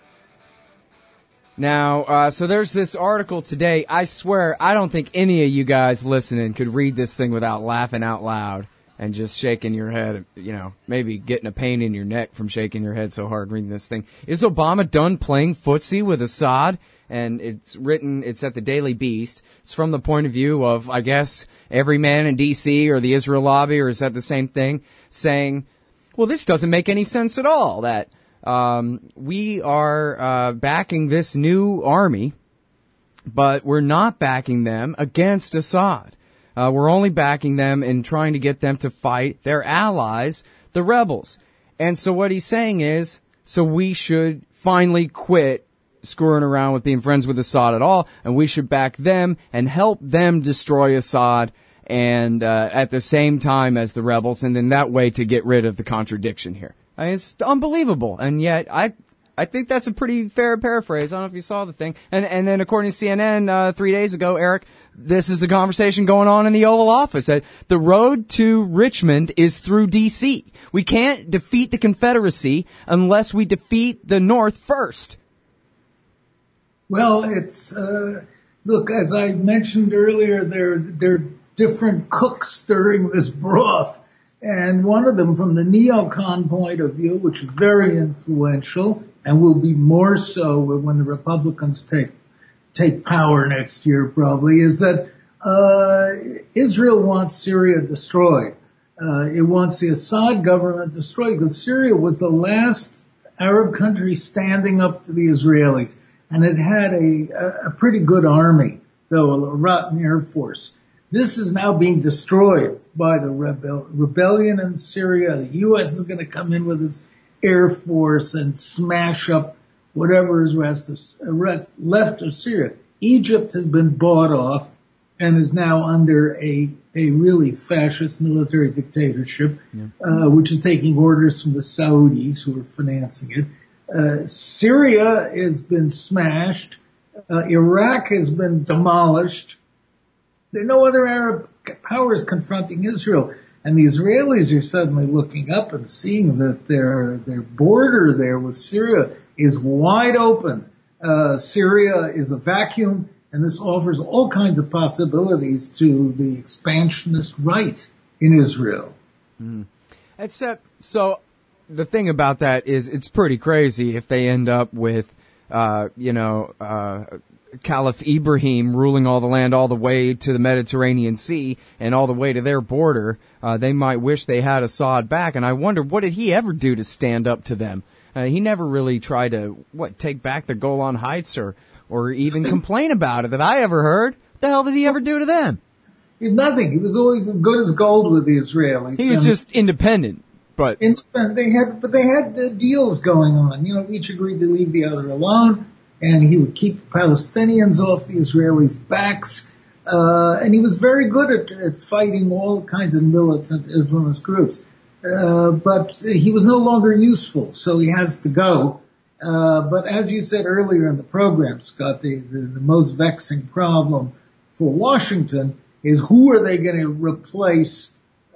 Now, uh, so there's this article today. I swear, I don't think any of you guys listening could read this thing without laughing out loud and just shaking your head, you know, maybe getting a pain in your neck from shaking your head so hard reading this thing. Is Obama done playing footsie with Assad? And it's written, it's at the Daily Beast. It's from the point of view of, I guess, every man in D C or the Israel lobby, or is that the same thing, saying, well, this doesn't make any sense at all, that um, we are uh, backing this new army, but we're not backing them against Assad. Uh, we're only backing them and trying to get them to fight their allies, the rebels. And so what he's saying is, so we should finally quit screwing around with being friends with Assad at all, and we should back them and help them destroy Assad and uh, at the same time as the rebels, and then that way to get rid of the contradiction here. I mean, it's unbelievable, and yet I I think that's a pretty fair paraphrase. I don't know if you saw the thing. And and then according to C N N uh, three days ago, Eric, this is the conversation going on in the Oval Office. That the road to Richmond is through D C. We can't defeat the Confederacy unless we defeat the North first. Well, it's, uh, look, as I mentioned earlier, there, there are different cooks stirring this broth. And one of them, from the neocon point of view, which is very influential and will be more so when the Republicans take, take power next year probably, is that, uh, Israel wants Syria destroyed. Uh, it wants the Assad government destroyed because Syria was the last Arab country standing up to the Israelis. And it had a, a pretty good army, though a rotten air force. This is now being destroyed by the rebel, rebellion in Syria. The U S is going to come in with its air force and smash up whatever is rest of, rest, left of Syria. Egypt has been bought off and is now under a, a really fascist military dictatorship, yeah. uh, which is taking orders from the Saudis who are financing it. Uh, Syria has been smashed. Uh, Iraq has been demolished. There are no other Arab powers confronting Israel. And the Israelis are suddenly looking up and seeing that their, their border there with Syria is wide open. Uh, Syria is a vacuum, and this offers all kinds of possibilities to the expansionist right in Israel. Mm. Except, so, the thing about that is it's pretty crazy if they end up with, uh, you know, uh, Caliph Ibrahim ruling all the land all the way to the Mediterranean Sea and all the way to their border. Uh, they might wish they had Assad back. And I wonder, what did he ever do to stand up to them? Uh, he never really tried to, what, take back the Golan Heights or, or even complain about it that I ever heard. What the hell did he ever do to them? Nothing. He was always as good as gold with the Israelis. He was just independent. But In, they had, but they had uh, deals going on. You know, each agreed to leave the other alone, and he would keep the Palestinians off the Israelis' backs. Uh, and he was very good at, at fighting all kinds of militant Islamist groups. Uh, but he was no longer useful, so he has to go. Uh, but as you said earlier in the program, Scott, the, the, the most vexing problem for Washington is who are they going to replace,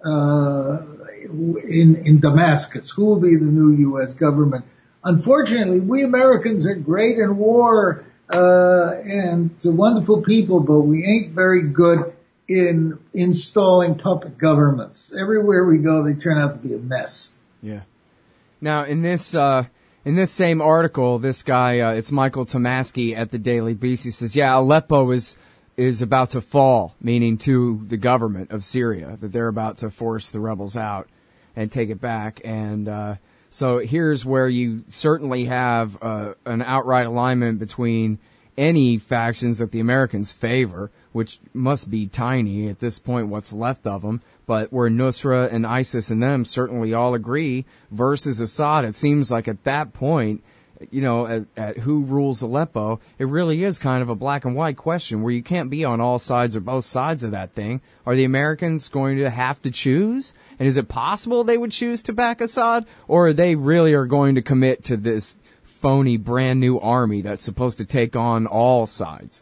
uh, in, in Damascus? Who will be the new U S government? Unfortunately, we Americans are great in war, uh, and wonderful people, but we ain't very good in installing puppet governments. Everywhere we go, they turn out to be a mess. Yeah. Now, in this, uh, In this same article, this guy, uh, it's Michael Tomasky at the Daily Beast, he says, yeah, Aleppo is is about to fall, meaning to the government of Syria, that they're about to force the rebels out and take it back. And uh, so here's where you certainly have uh, an outright alignment between any factions that the Americans favor, which must be tiny at this point, what's left of them, but where Nusra and ISIS and them certainly all agree, versus Assad. It seems like at that point, you know, at, at who rules Aleppo, it really is kind of a black and white question where you can't be on all sides or both sides of that thing. Are the Americans going to have to choose? And is it possible they would choose to back Assad? Or are they really are going to commit to this phony brand new army that's supposed to take on all sides?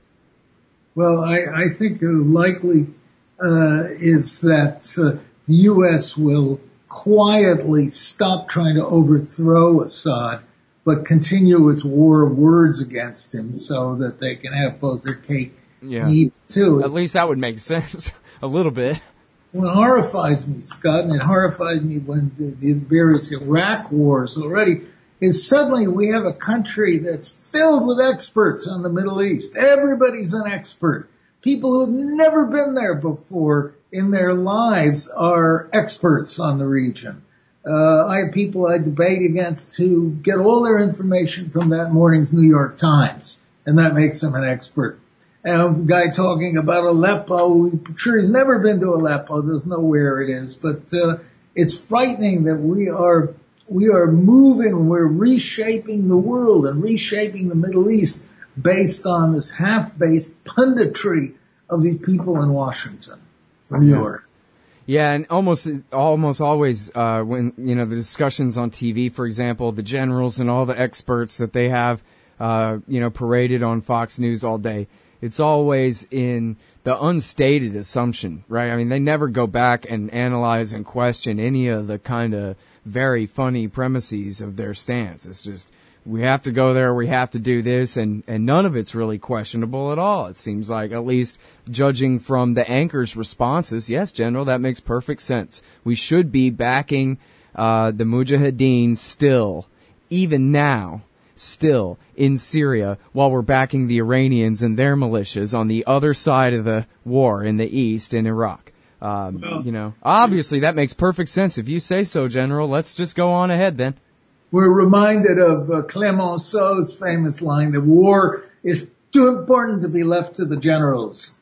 Well, I, I think likely uh, is that uh, the U S will quietly stop trying to overthrow Assad, but continue its war of words against him so that they can have both their cake yeah. and eat it too. At least that would make sense a little bit. What horrifies me, Scott, and it horrified me when the, the various Iraq wars already, is suddenly we have a country that's filled with experts on the Middle East. Everybody's an expert. People who've never been there before in their lives are experts on the region. Uh, I have people I debate against who get all their information from that morning's New York Times, and that makes them an expert. And a guy talking about Aleppo, I'm sure he's never been to Aleppo, doesn't know where it is, but uh, it's frightening that we are we are moving, we're reshaping the world and reshaping the Middle East based on this half-based punditry of these people in Washington, New York. Yeah, and almost almost always uh when, you know, the discussions on T V, for example, the generals and all the experts that they have, uh, you know, paraded on Fox News all day, it's always in the unstated assumption, right? I mean, they never go back and analyze and question any of the kind of very funny premises of their stance. It's just, we have to go there, we have to do this, and, and none of it's really questionable at all. It seems like, at least judging from the anchor's responses, yes, General, that makes perfect sense. We should be backing uh the Mujahideen still, even now, still in Syria, while we're backing the Iranians and their militias on the other side of the war in the east in Iraq. Um, well, you know, obviously that makes perfect sense. If you say so, General, let's just go on ahead then. We're reminded of uh, Clemenceau's famous line that war is too important to be left to the generals.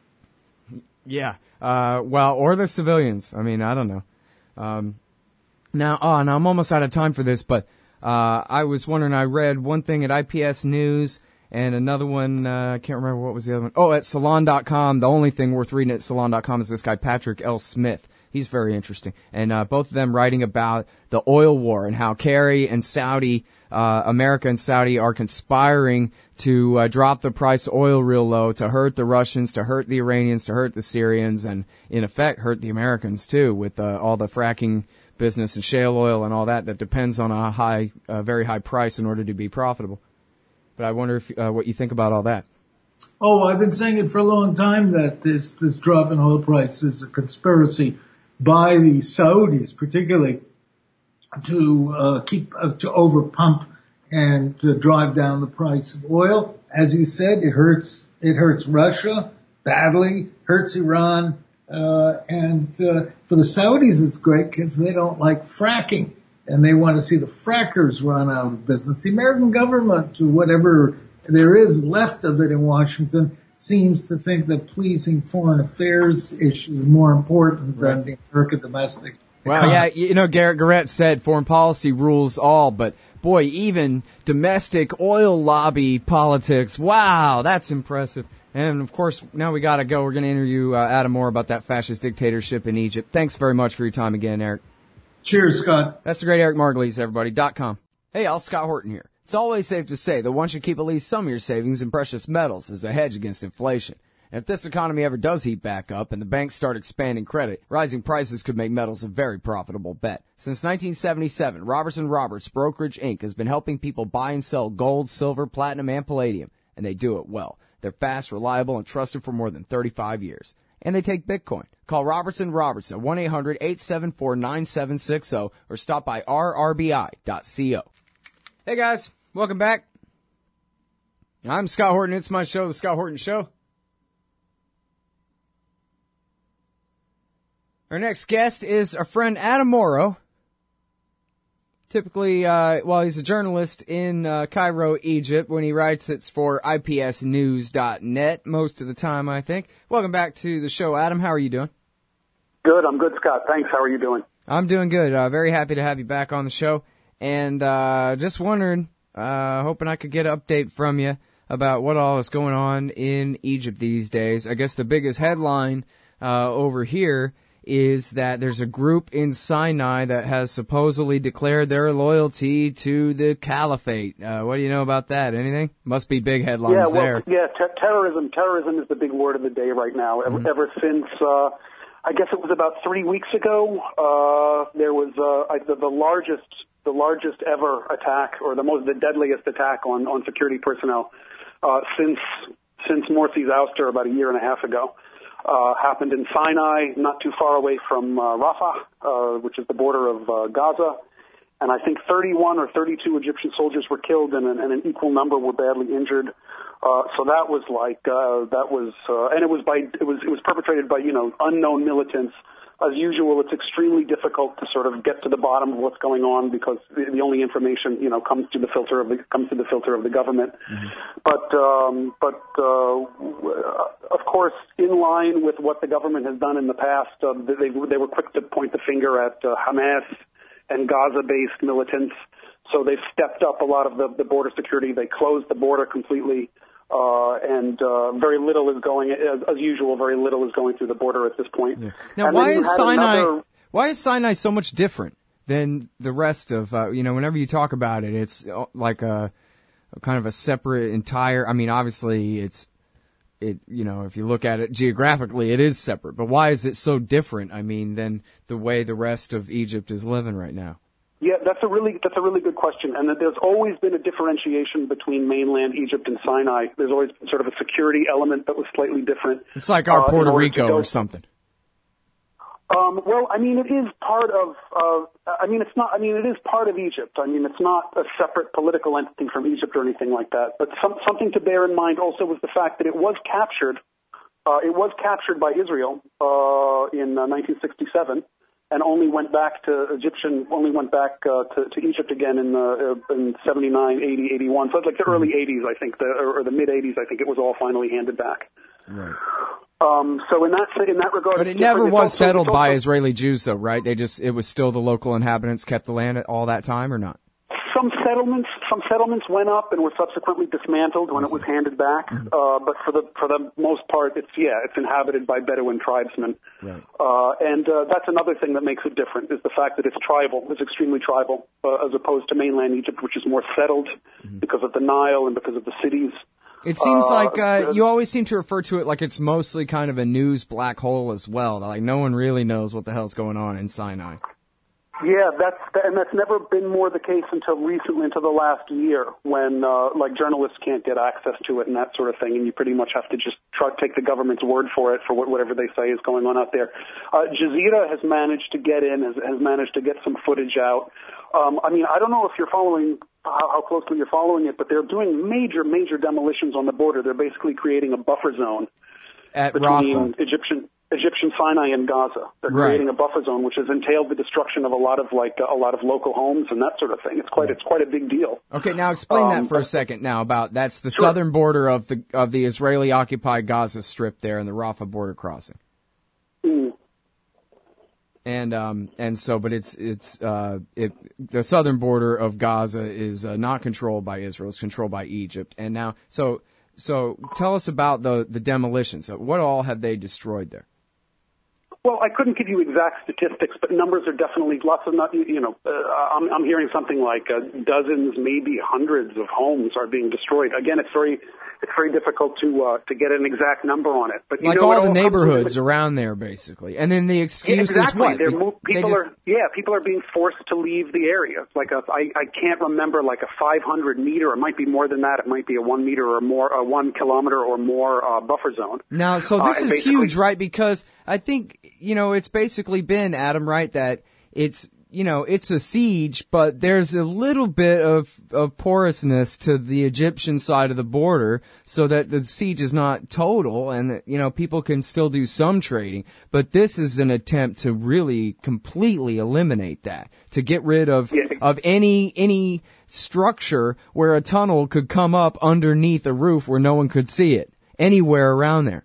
Yeah, uh, well, or the civilians. I mean, I don't know. Um, now, oh, now I'm almost out of time for this, but uh, I was wondering, I read one thing at I P S News and another one, uh, I can't remember what was the other one. Oh, at Salon dot com. The only thing worth reading at Salon dot com is this guy, Patrick L. Smith. He's very interesting. And uh, both of them writing about the oil war and how Kerry and Saudi, uh, America and Saudi are conspiring to uh, drop the price of oil real low to hurt the Russians, to hurt the Iranians, to hurt the Syrians, and in effect hurt the Americans too, with uh, all the fracking business and shale oil and all that that depends on a high, a very high price in order to be profitable. But I wonder if uh, what you think about all that. Oh, I've been saying it for a long time that this this drop in oil price is a conspiracy by the Saudis, particularly to uh, keep uh, to overpump and to drive down the price of oil. As you said, it hurts it hurts Russia badly, hurts Iran, uh, and uh, for the Saudis it's great because they don't like fracking and they want to see the frackers run out of business. The American government, whatever there is left of it in Washington, seems to think that pleasing foreign affairs issues is more important right. than the American domestic Well, economy. Yeah, you know, Garrett Garrett said foreign policy rules all, but boy, even domestic oil lobby politics, wow, that's impressive. And of course, now we gotta go. We're gonna interview uh, Adam Moore about that fascist dictatorship in Egypt. Thanks very much for your time again, Eric. Cheers, Scott. That's the great Eric Margulies, everybody. Dot com. Hey, Al, Scott Horton here. It's always safe to say that one should keep at least some of your savings in precious metals as a hedge against inflation. And if this economy ever does heat back up and the banks start expanding credit, rising prices could make metals a very profitable bet. Since nineteen seventy-seven, Robertson Roberts Brokerage Incorporated has been helping people buy and sell gold, silver, platinum, and palladium, and they do it well. They're fast, reliable, and trusted for more than thirty-five years. And they take Bitcoin. Call Robertson Roberts at one eight hundred eight seven four nine seven six zero or stop by r r b i dot co. Hey guys, welcome back. I'm Scott Horton. It's my show, The Scott Horton Show. Our next guest is our friend Adam Morrow. Typically, uh, well, he's a journalist in uh, Cairo, Egypt. When he writes, it's for I P S news dot net most of the time, I think. Welcome back to the show, Adam. How are you doing? Good. I'm good, Scott. Thanks. How are you doing? I'm doing good. Uh, very happy to have you back on the show. And uh, just wondering, uh, hoping I could get an update from you about what all is going on in Egypt these days. I guess the biggest headline uh, over here is that there's a group in Sinai that has supposedly declared their loyalty to the caliphate. Uh, what do you know about that? Anything? Must be big headlines yeah, well, there. Yeah, ter- terrorism. Terrorism is the big word of the day right now. Mm-hmm. Ever, ever since, uh, I guess it was about three weeks ago, uh, there was uh, the, the largest, the largest ever attack, or the most, the deadliest attack on, on security personnel uh, since since Morsi's ouster about a year and a half ago. Uh, happened in Sinai, not too far away from uh, Rafah, uh, which is the border of uh, Gaza. And I think thirty-one or thirty-two Egyptian soldiers were killed, and an, and an equal number were badly injured. Uh, so that was like uh, that was, uh, and it was by it was it was perpetrated by you know unknown militants. As usual, it's extremely difficult to sort of get to the bottom of what's going on because the, the only information, you know, comes through the filter of the comes through the filter of the government. Mm-hmm. But um, but uh, of course, in line with what the government has done in the past, uh, they they were quick to point the finger at uh, Hamas and Gaza-based militants. So they've stepped up a lot of the, the border security. They closed the border completely. Uh, and uh, very little is going, as, as usual, very little is going through the border at this point. Yeah. Now, and why is Sinai another... why is Sinai so much different than the rest of, uh, you know, whenever you talk about it, it's like a, a kind of a separate entire, I mean, obviously it's, it, you know, if you look at it geographically, it is separate, but why is it so different, I mean, than the way the rest of Egypt is living right now? Yeah, that's a really that's a really good question, and there's always been a differentiation between mainland Egypt and Sinai. There's always been sort of a security element that was slightly different. It's like our uh, Puerto Rico or something. Um, well, I mean, it is part of. Uh, I mean, it's not. I mean, it is part of Egypt. I mean, it's not a separate political entity from Egypt or anything like that. But some, something to bear in mind also was the fact that it was captured. Uh, it was captured by Israel uh, in uh, nineteen sixty-seven. And only went back to Egyptian, only went back uh, to, to Egypt again in uh, in seventy-nine, eighty, eighty-one. So it's like the early eighties, I think, the, or the mid eighties. I think it was all finally handed back. Right. Um, so in that in that regard, but it it's never it's was also, settled also, by Israeli Jews, though, right? They just it was still the local inhabitants kept the land all that time, or not? Some settlements, some settlements went up and were subsequently dismantled when it was handed back. Mm-hmm. Uh, but for the for the most part, it's yeah, it's inhabited by Bedouin tribesmen. Right. Uh, and uh, that's another thing that makes it different is the fact that it's tribal, it's extremely tribal, uh, as opposed to mainland Egypt, which is more settled mm-hmm. because of the Nile and because of the cities. It seems uh, like uh, you always seem to refer to it like it's mostly kind of a news black hole as well. Like no one really knows what the hell's going on in Sinai. Yeah, that's and that's never been more the case until recently, until the last year, when uh, like journalists can't get access to it and that sort of thing, and you pretty much have to just try to take the government's word for it for whatever they say is going on out there. Uh, Jazeera has managed to get in, has, has managed to get some footage out. Um, I mean, I don't know if you're following how, how closely you're following it, but they're doing major, major demolitions on the border. They're basically creating a buffer zone at between Rafah. Egyptian. Egyptian Sinai and Gaza. They're right. creating a buffer zone, which has entailed the destruction of a lot of like a lot of local homes and that sort of thing. It's quite it's quite a big deal. Okay, now explain um, that for a second. Now about that's the sure. southern border of the of the Israeli occupied Gaza Strip there, and the Rafah border crossing. Mm. And um and so, but it's it's uh it the southern border of Gaza is uh, not controlled by Israel; it's controlled by Egypt. And now, so so tell us about the the demolitions. So what all have they destroyed there? Well, I couldn't give you exact statistics, but numbers are definitely lots of, you know, uh, I'm, I'm hearing something like uh, dozens, maybe hundreds of homes are being destroyed. Again, it's very, it's very difficult to uh, to get an exact number on it. But you like know, all all the neighborhoods around there, basically. And then the excuse yeah, exactly. is what? They're they, mo- people they just... are, yeah, people are being forced to leave the area. It's like a, I, I can't remember, like a five hundred meter. It might be more than that. It might be a one meter or more, a one kilometer or more uh, buffer zone. Now, so this uh, is huge, right? Because I think, you know, it's basically been, Adam, right, that it's you know, it's a siege, but there's a little bit of, of porousness to the Egyptian side of the border so that the siege is not total and that, you know, people can still do some trading. But this is an attempt to really completely eliminate that, to get rid of, yeah. of any, any structure where a tunnel could come up underneath a roof where no one could see it, anywhere around there.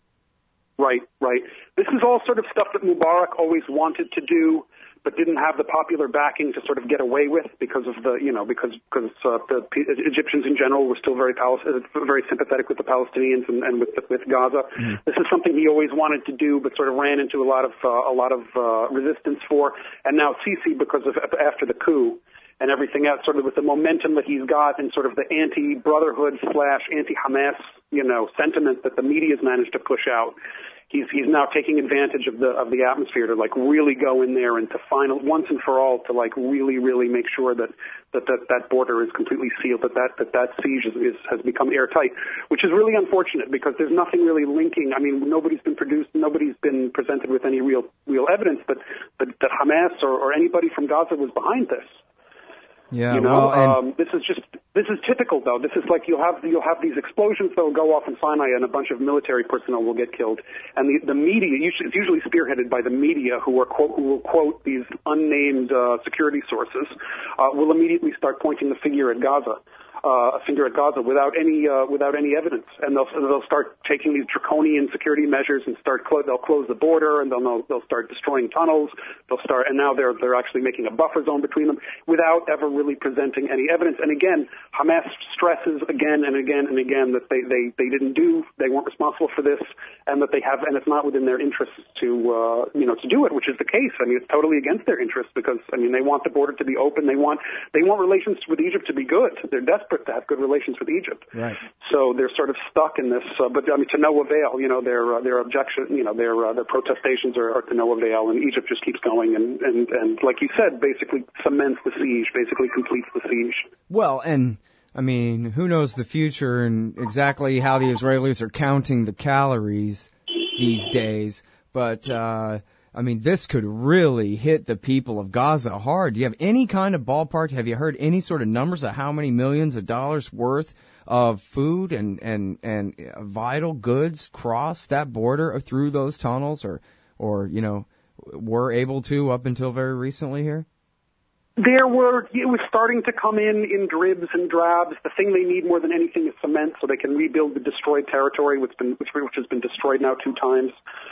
Right, right. This is all sort of stuff that Mubarak always wanted to do, but didn't have the popular backing to sort of get away with because of the, you know, because because uh, the P- Egyptians in general were still very Pal- very sympathetic with the Palestinians and, and with with Gaza. Mm-hmm. This is something he always wanted to do, but sort of ran into a lot of uh, a lot of uh, resistance for. And now Sisi, because of after the coup and everything else, sort of with the momentum that he's got and sort of the anti-brotherhood slash anti-Hamas, you know, sentiment that the media's managed to push out. He's he's now taking advantage of the of the atmosphere to like really go in there and to final once and for all to like really really make sure that that that, that border is completely sealed, that that that, that siege is, is has become airtight, which is really unfortunate because there's nothing really linking. I mean, nobody's been produced, nobody's been presented with any real real evidence that that, that Hamas or, or anybody from Gaza was behind this. Yeah, you know, well, and um, this is just this is typical though. This is like you'll have you'll have these explosions that will go off in Sinai, and a bunch of military personnel will get killed. And the the media usually, it's usually spearheaded by the media, who are quote, who will quote these unnamed uh, security sources, uh, will immediately start pointing the finger at Gaza. Uh, a finger at Gaza without any uh, without any evidence, and they'll they'll start taking these draconian security measures and start clo- they'll close the border and they'll they'll start destroying tunnels. They'll start and now they're they're actually making a buffer zone between them without ever really presenting any evidence. And again, Hamas stresses again and again and again that they they, they didn't do they weren't responsible for this, and that they have and it's not within their interests to uh, you know to do it, which is the case. I mean, it's totally against their interests because I mean they want the border to be open. They want they want relations with Egypt to be good. They're desperate to have good relations with Egypt. Right. So they're sort of stuck in this, uh, but I mean, to no avail. You know, their uh, their objection, you know, their uh, their protestations are, are to no avail, and Egypt just keeps going, and, and and like you said, basically cements the siege, basically completes the siege. Well, and I mean, who knows the future and exactly how the Israelis are counting the calories these days, but. Uh, I mean, this could really hit the people of Gaza hard. Do you have any kind of ballpark? Have you heard any sort of numbers of how many millions of dollars worth of food and, and, and vital goods cross that border through those tunnels or, or, you know, were able to up until very recently here? There were, it was starting to come in in dribs and drabs. The thing they need more than anything is cement so they can rebuild the destroyed territory, which, been, which, which has been destroyed now two times.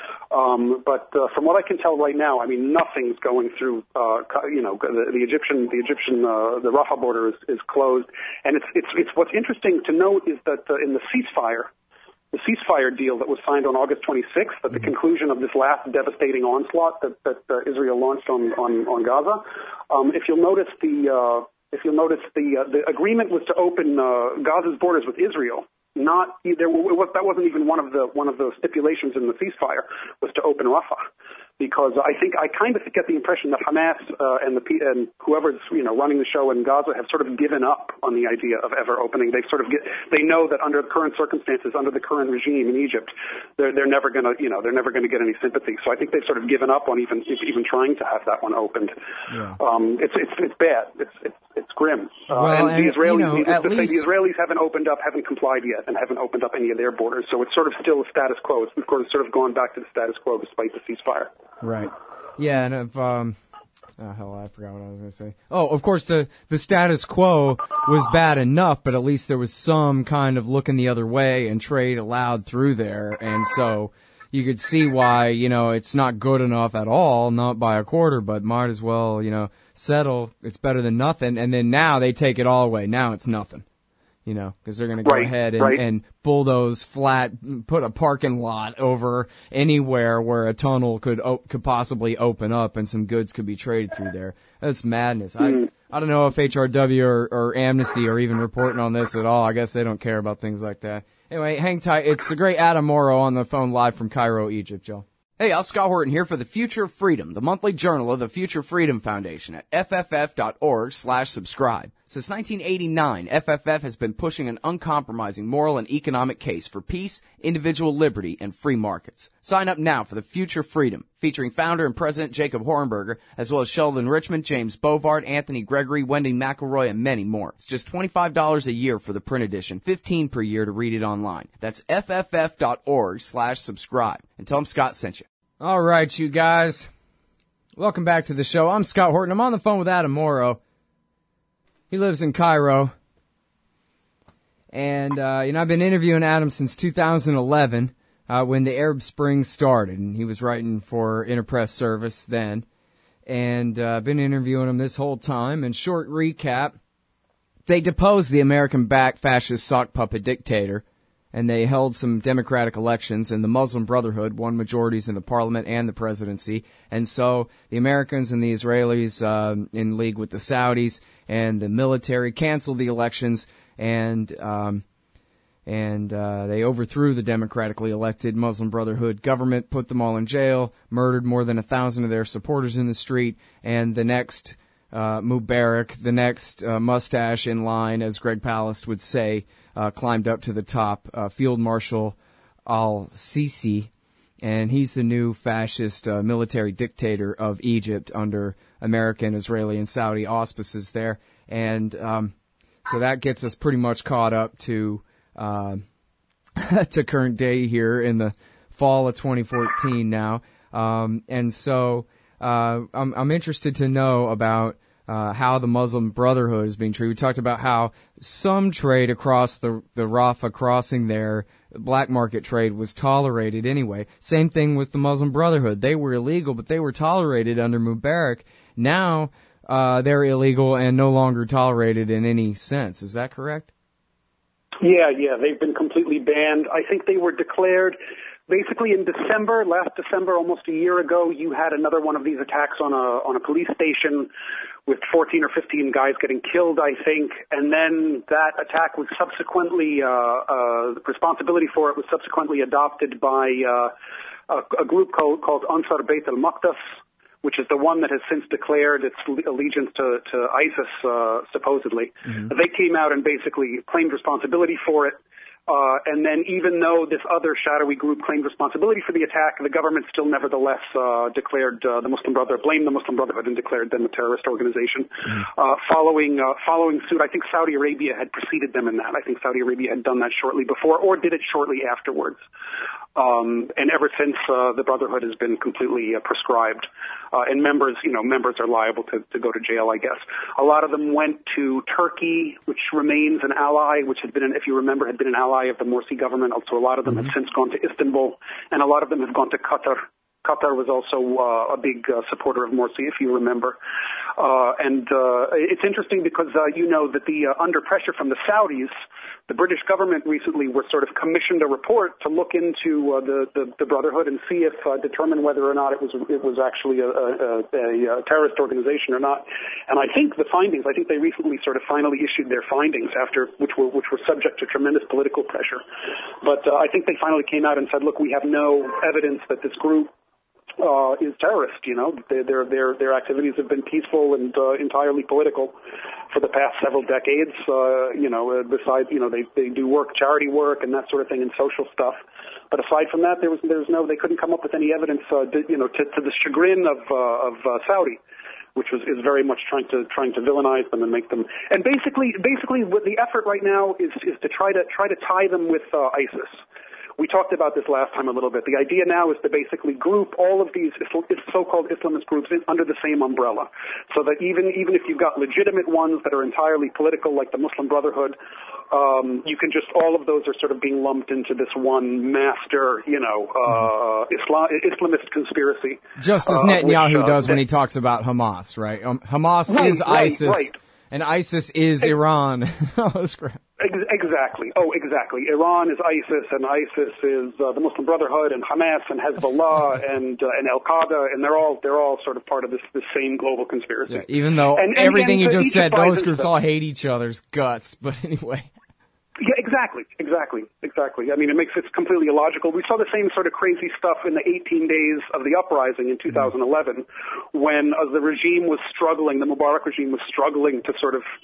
Um, but uh, from what I can tell right now, I mean, nothing's going through. Uh, you know, the, the Egyptian, the Egyptian, uh, the Rafah border is, is closed, and it's it's it's what's interesting to note is that uh, in the ceasefire, the ceasefire deal that was signed on August twenty-sixth, at the conclusion of this last devastating onslaught that that uh, Israel launched on on, on Gaza, um, if you'll notice the uh, if you'll notice the uh, the agreement was to open uh, Gaza's borders with Israel. Not there was that wasn't even one of the one of the stipulations in the ceasefire was to open Rafah, because I think I kind of get the impression that Hamas uh, and the and whoever's you know running the show in Gaza have sort of given up on the idea of ever opening. They've sort of get, they know that under current circumstances, under the current regime in Egypt, they're they're never gonna you know they're never gonna get any sympathy. So I think they've sort of given up on even even trying to have that one opened. Yeah. Um, it's it's it's bad. It's it's it's grim. Uh, well, and, and the Israelis, you know, needless to least... say, the Israelis haven't opened up, haven't complied yet, and haven't opened up any of their borders. So it's sort of still a status quo. It's of course sort of gone back to the status quo despite the ceasefire. Right. Yeah, and if um, oh hell, I forgot what I was going to say. Oh, of course the the status quo was bad enough, but at least there was some kind of looking the other way and trade allowed through there, and so you could see why you know it's not good enough at all, not by a quarter, but might as well you know settle. It's better than nothing, and then now they take it all away. Now it's nothing. You know, because they're going to go right, ahead and, right. and bulldoze flat, put a parking lot over anywhere where a tunnel could o- could possibly open up and some goods could be traded through there. That's madness. Mm. I I don't know if H R W or, or Amnesty are even reporting on this at all. I guess they don't care about things like that. Anyway, hang tight. It's the great Adam Morrow on the phone live from Cairo, Egypt, Joe. Hey, Al Scott Horton here for The Future of Freedom, the monthly journal of the Future Freedom Foundation at F F F dot org slash subscribe. Since nineteen eighty-nine, F F F has been pushing an uncompromising moral and economic case for peace, individual liberty, and free markets. Sign up now for the Future Freedom, featuring founder and president Jacob Hornberger, as well as Sheldon Richmond, James Bovard, Anthony Gregory, Wendy McElroy, and many more. It's just twenty-five dollars a year for the print edition, fifteen dollars per year to read it online. That's F F F dot org slash subscribe. And tell them Scott sent you. All right, you guys. Welcome back to the show. I'm Scott Horton. I'm on the phone with Adam Morrow. He lives in Cairo. And, uh, you know, I've been interviewing Adam since two thousand eleven, uh, when the Arab Spring started. And he was writing for Interpress Service then. And, uh, been interviewing him this whole time. And short recap, they deposed the American-backed fascist sock puppet dictator. And they held some democratic elections, and the Muslim Brotherhood won majorities in the parliament and the presidency. And so the Americans and the Israelis, um, in league with the Saudis and the military, canceled the elections, and um, and uh, they overthrew the democratically elected Muslim Brotherhood government, put them all in jail, murdered more than a thousand of their supporters in the street, and the next uh, Mubarak, the next uh, mustache in line, as Greg Palast would say, Uh, climbed up to the top, uh, Field Marshal al-Sisi, and he's the new fascist uh, military dictator of Egypt under American, Israeli, and Saudi auspices there. And um, so that gets us pretty much caught up to uh, to current day here in the fall of twenty fourteen now. Um, and so uh, I'm, I'm interested to know about Uh, how the Muslim Brotherhood is being treated. We talked about how some trade across the, the Rafah crossing there, black market trade, was tolerated anyway. Same thing with the Muslim Brotherhood. They were illegal, but they were tolerated under Mubarak. Now, uh, they're illegal and no longer tolerated in any sense. Is that correct? Yeah, yeah, they've been completely banned. I think they were declared basically in December, last December, almost a year ago. You had another one of these attacks on a on a police station with fourteen or fifteen guys getting killed, I think. And then that attack was subsequently, uh, uh, the responsibility for it was subsequently adopted by uh, a, a group called, called Ansar Bayt al-Maqdis, which is the one that has since declared its allegiance to, to ISIS, uh, supposedly. Mm-hmm. They came out and basically claimed responsibility for it. Uh, and then even though this other shadowy group claimed responsibility for the attack, the government still nevertheless uh, declared uh, the Muslim Brotherhood, blamed the Muslim Brotherhood and declared them a terrorist organization. Mm. Uh, following uh, following suit, I think Saudi Arabia had preceded them in that. I think Saudi Arabia had done that shortly before or did it shortly afterwards. Um, and ever since, uh, the Brotherhood has been completely uh, prescribed. Uh, and members, you know, members are liable to, to go to jail, I guess. A lot of them went to Turkey, which remains an ally, which had been, an, if you remember, had been an ally of the Morsi government. Also, a lot of them mm-hmm. have since gone to Istanbul, and a lot of them have gone to Qatar. Qatar was also uh, a big uh, supporter of Morsi, if you remember. Uh, and uh, it's interesting because uh, you know that the uh, under pressure from the Saudis, the British government recently were sort of commissioned a report to look into uh, the, the the Brotherhood and see if uh, determine whether or not it was it was actually a, a, a, a terrorist organization or not. And I think the findings, I think they recently sort of finally issued their findings after which were which were subject to tremendous political pressure. But uh, I think they finally came out and said, look, we have no evidence that this group Uh, is terrorist. You know, their their their, their activities have been peaceful and uh, entirely political for the past several decades. Uh, you know, uh, besides, you know, they they do work, charity work, and that sort of thing, and social stuff. But aside from that, there was there's no they couldn't come up with any evidence. Uh, to, you know, to, to the chagrin of uh, of uh, Saudi, which was is very much trying to trying to villainize them and make them. And basically, basically, what the effort right now is is to try to try to tie them with uh, ISIS. We talked about this last time a little bit. The idea now is to basically group all of these so-called Islamist groups in, under the same umbrella, so that even even if you've got legitimate ones that are entirely political, like the Muslim Brotherhood, um, you can just all of those are sort of being lumped into this one master, you know, uh, Islam, Islamist conspiracy. Just as Netanyahu uh, which, uh, does when he talks about Hamas, right? Um, Hamas right, is right, ISIS, right. and ISIS is Ex- Iran. Oh, that's great. Exactly. Oh, exactly. Iran is ISIS, and ISIS is uh, the Muslim Brotherhood, and Hamas, and Hezbollah, and uh, and Al Qaeda, and they're all they're all sort of part of this this same global conspiracy. Yeah, even though and, and everything again, you just said, those groups all hate each other's guts. But anyway. Yeah, exactly, exactly, exactly. I mean, it makes it completely illogical. We saw the same sort of crazy stuff in the eighteen days of the uprising in two thousand eleven, when uh, the regime was struggling, the Mubarak regime was struggling to sort of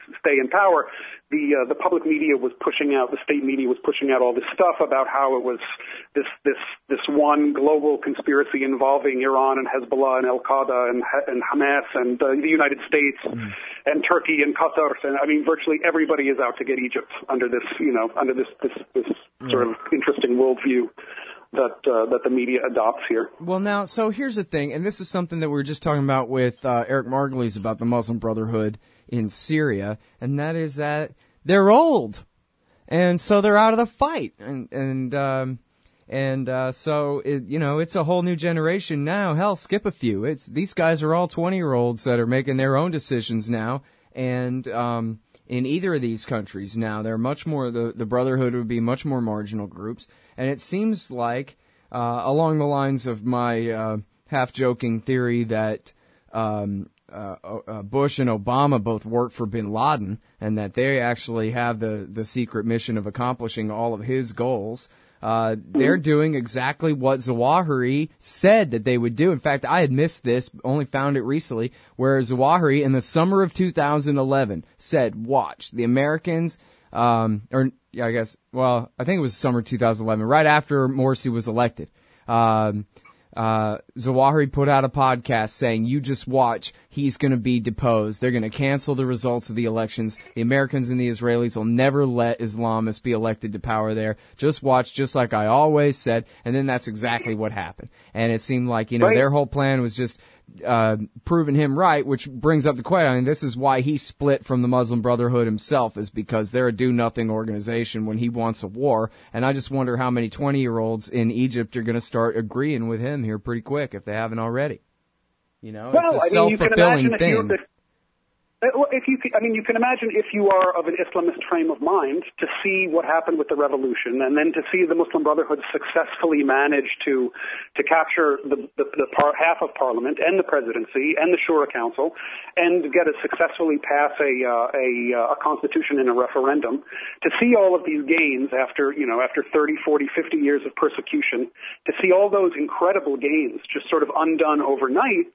stay in power, the uh, the public media was pushing out, the state media was pushing out all this stuff about how it was this this this one global conspiracy involving Iran and Hezbollah and Al Qaeda and and Hamas and uh, the United States mm. and Turkey and Qatar, and I mean virtually everybody is out to get Egypt under this you know under this this, this mm. sort of interesting worldview that uh, that the media adopts here. Well, now, so here's the thing, and this is something that we were just talking about with uh, Eric Margulies about the Muslim Brotherhood in Syria, and that is that they're old, and so they're out of the fight, and and um, and uh, so it, you know it's a whole new generation now. Hell, skip a few. It's these guys are all twenty-year-olds that are making their own decisions now, and um, in either of these countries now, they're much more the the Brotherhood would be much more marginal groups. And it seems like, uh, along the lines of my uh, half-joking theory that um, uh, uh, Bush and Obama both worked for bin Laden and that they actually have the, the secret mission of accomplishing all of his goals, uh, they're doing exactly what Zawahiri said that they would do. In fact, I had missed this, only found it recently, where Zawahiri in the summer of two thousand eleven said, watch, the Americans... Um, or, yeah, I guess, well, I think it was summer two thousand eleven, right after Morsi was elected. Um, uh, Zawahiri put out a podcast saying, you just watch, he's going to be deposed. They're going to cancel the results of the elections. The Americans and the Israelis will never let Islamists be elected to power there. Just watch, just like I always said. And then that's exactly what happened. And it seemed like, you know, right. their whole plan was just, Uh, proving him right, which brings up the question. I mean, this is why he split from the Muslim Brotherhood himself, is because they're a do-nothing organization when he wants a war. And I just wonder how many twenty-year-olds in Egypt are going to start agreeing with him here pretty quick if they haven't already. You know, well, it's a I mean, self-fulfilling you thing. If, if you, I mean, you can imagine if you are of an Islamist frame of mind to see what happened with the revolution, and then to see the Muslim Brotherhood successfully manage to to capture the the, the par, half of Parliament and the presidency and the Shura Council, and get it successfully pass a uh, a, a constitution in a referendum. To see all of these gains after you know after thirty, forty, fifty years of persecution, to see all those incredible gains just sort of undone overnight.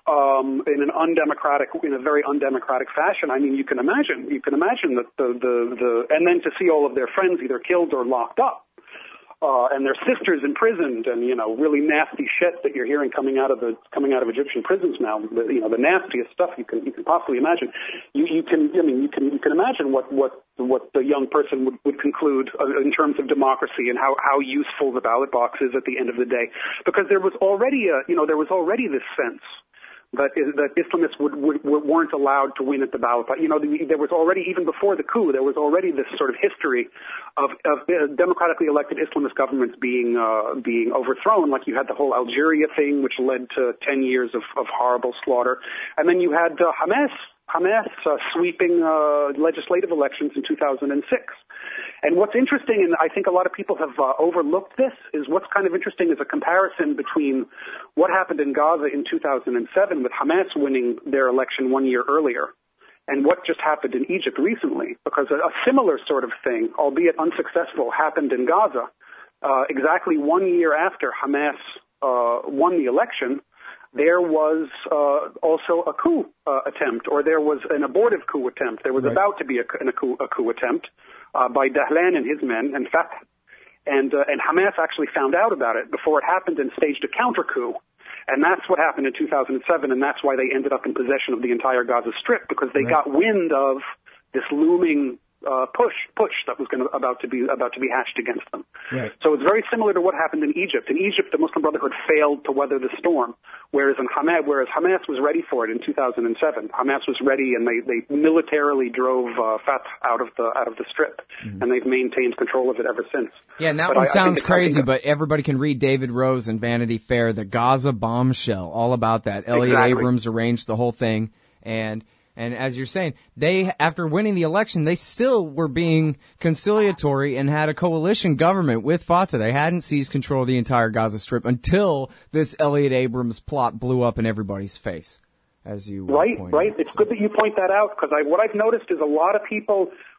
Um, in an undemocratic, in a very undemocratic fashion. I mean, you can imagine, you can imagine that the, the, the, and then to see all of their friends either killed or locked up, uh, and their sisters imprisoned, and, you know, really nasty shit that you're hearing coming out of the, coming out of Egyptian prisons now, the, you know, the nastiest stuff you can, you can possibly imagine. You, you can, I mean, you can, you can imagine what, what, what the young person would, would conclude uh, in terms of democracy and how, how useful the ballot box is at the end of the day. Because there was already a, you know, there was already this sense that that Islamists would, would, weren't allowed to win at the ballot. But, you know, the, there was already, even before the coup, there was already this sort of history of, of uh, democratically elected Islamist governments being uh, being overthrown. Like you had the whole Algeria thing, which led to ten years of, of horrible slaughter. And then you had uh, Hamas, Hamas uh, sweeping uh, legislative elections in two thousand six. And what's interesting, and I think a lot of people have uh, overlooked this, is what's kind of interesting is a comparison between what happened in Gaza in two thousand seven with Hamas winning their election one year earlier and what just happened in Egypt recently, because a, a similar sort of thing, albeit unsuccessful, happened in Gaza uh, exactly one year after Hamas uh, won the election. There was uh, also a coup uh, attempt, or there was an abortive coup attempt. There was right. about to be a, a, coup, a coup attempt uh, by Dahlan and his men, and Fatah. And, uh, and Hamas actually found out about it before it happened and staged a counter coup. And that's what happened in two thousand seven, and that's why they ended up in possession of the entire Gaza Strip, because they right. got wind of this looming uh, push push that was going to about to be about to be hatched against them. Right. So it's very similar to what happened in Egypt. In Egypt, the Muslim Brotherhood failed to weather the storm, whereas in Hamas, whereas Hamas was ready for it in two thousand seven. Hamas was ready, and they, they militarily drove uh, Fatah out of the out of the Strip, mm-hmm. and they've maintained control of it ever since. Yeah, and that but one I, sounds I crazy, that, but everybody can read David Rose and Vanity Fair, the Gaza bombshell, all about that. Elliot exactly. Abrams arranged the whole thing, and. And as you're saying, they, after winning the election, they still were being conciliatory and had a coalition government with Fatah. They hadn't seized control of the entire Gaza Strip until this Elliot Abrams plot blew up in everybody's face, as you right, pointed right. out. It's good that you point that out, because I, what I've noticed is a lot of people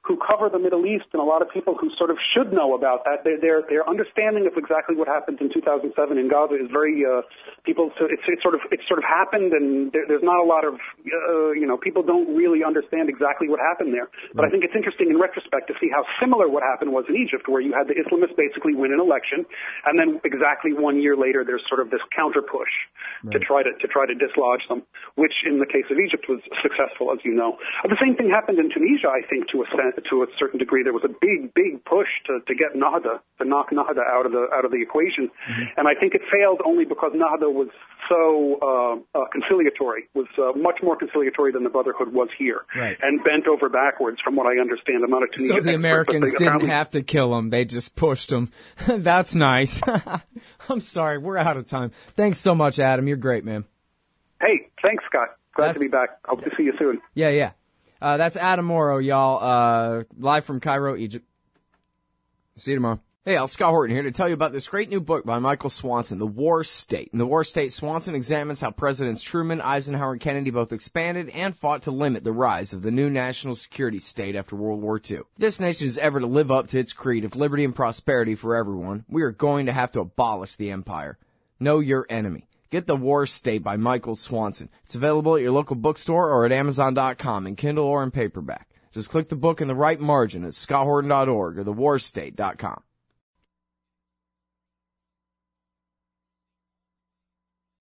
who cover the Middle East and a lot of people who sort of should know about that. Their their, their understanding of exactly what happened in two thousand seven in Gaza is very uh, people. So it's it's sort of it's sort of happened, and there, there's not a lot of uh, you know people don't really understand exactly what happened there. But I think it's interesting in retrospect to see how similar what happened was in Egypt, where you had the Islamists basically win an election, and then exactly one year later there's sort of this counter push right. to try to to try to dislodge them, which in the case of Egypt was successful, as you know. The same thing happened in Tunisia, I think, to a to a certain degree. There was a big, big push to, to get Nahda, to knock Nahda out of the out of the equation, mm-hmm. and I think it failed only because Nahda was so uh, uh, conciliatory, was uh, much more conciliatory than the Brotherhood was here, right. and bent over backwards, from what I understand. I'm not a Tunisian So the expert, Americans they, didn't apparently... have to kill him; they just pushed him. That's nice. I'm sorry, we're out of time. Thanks so much, Adam. You're great, man. Hey, thanks, Scott. Glad That's... to be back. Hope to see you soon. Yeah, yeah. Uh, that's Adam Morrow, y'all, uh, live from Cairo, Egypt. See you tomorrow. Hey, Al, Scott Horton here to tell you about this great new book by Michael Swanson, The War State. In The War State, Swanson examines how Presidents Truman, Eisenhower, and Kennedy both expanded and fought to limit the rise of the new national security state after World War Two. If this nation is ever to live up to its creed of liberty and prosperity for everyone, we are going to have to abolish the empire. Know your enemy. Get The War State by Michael Swanson. It's available at your local bookstore or at amazon dot com in Kindle or in paperback. Just click the book in the right margin at scott horton dot org or the war state dot com.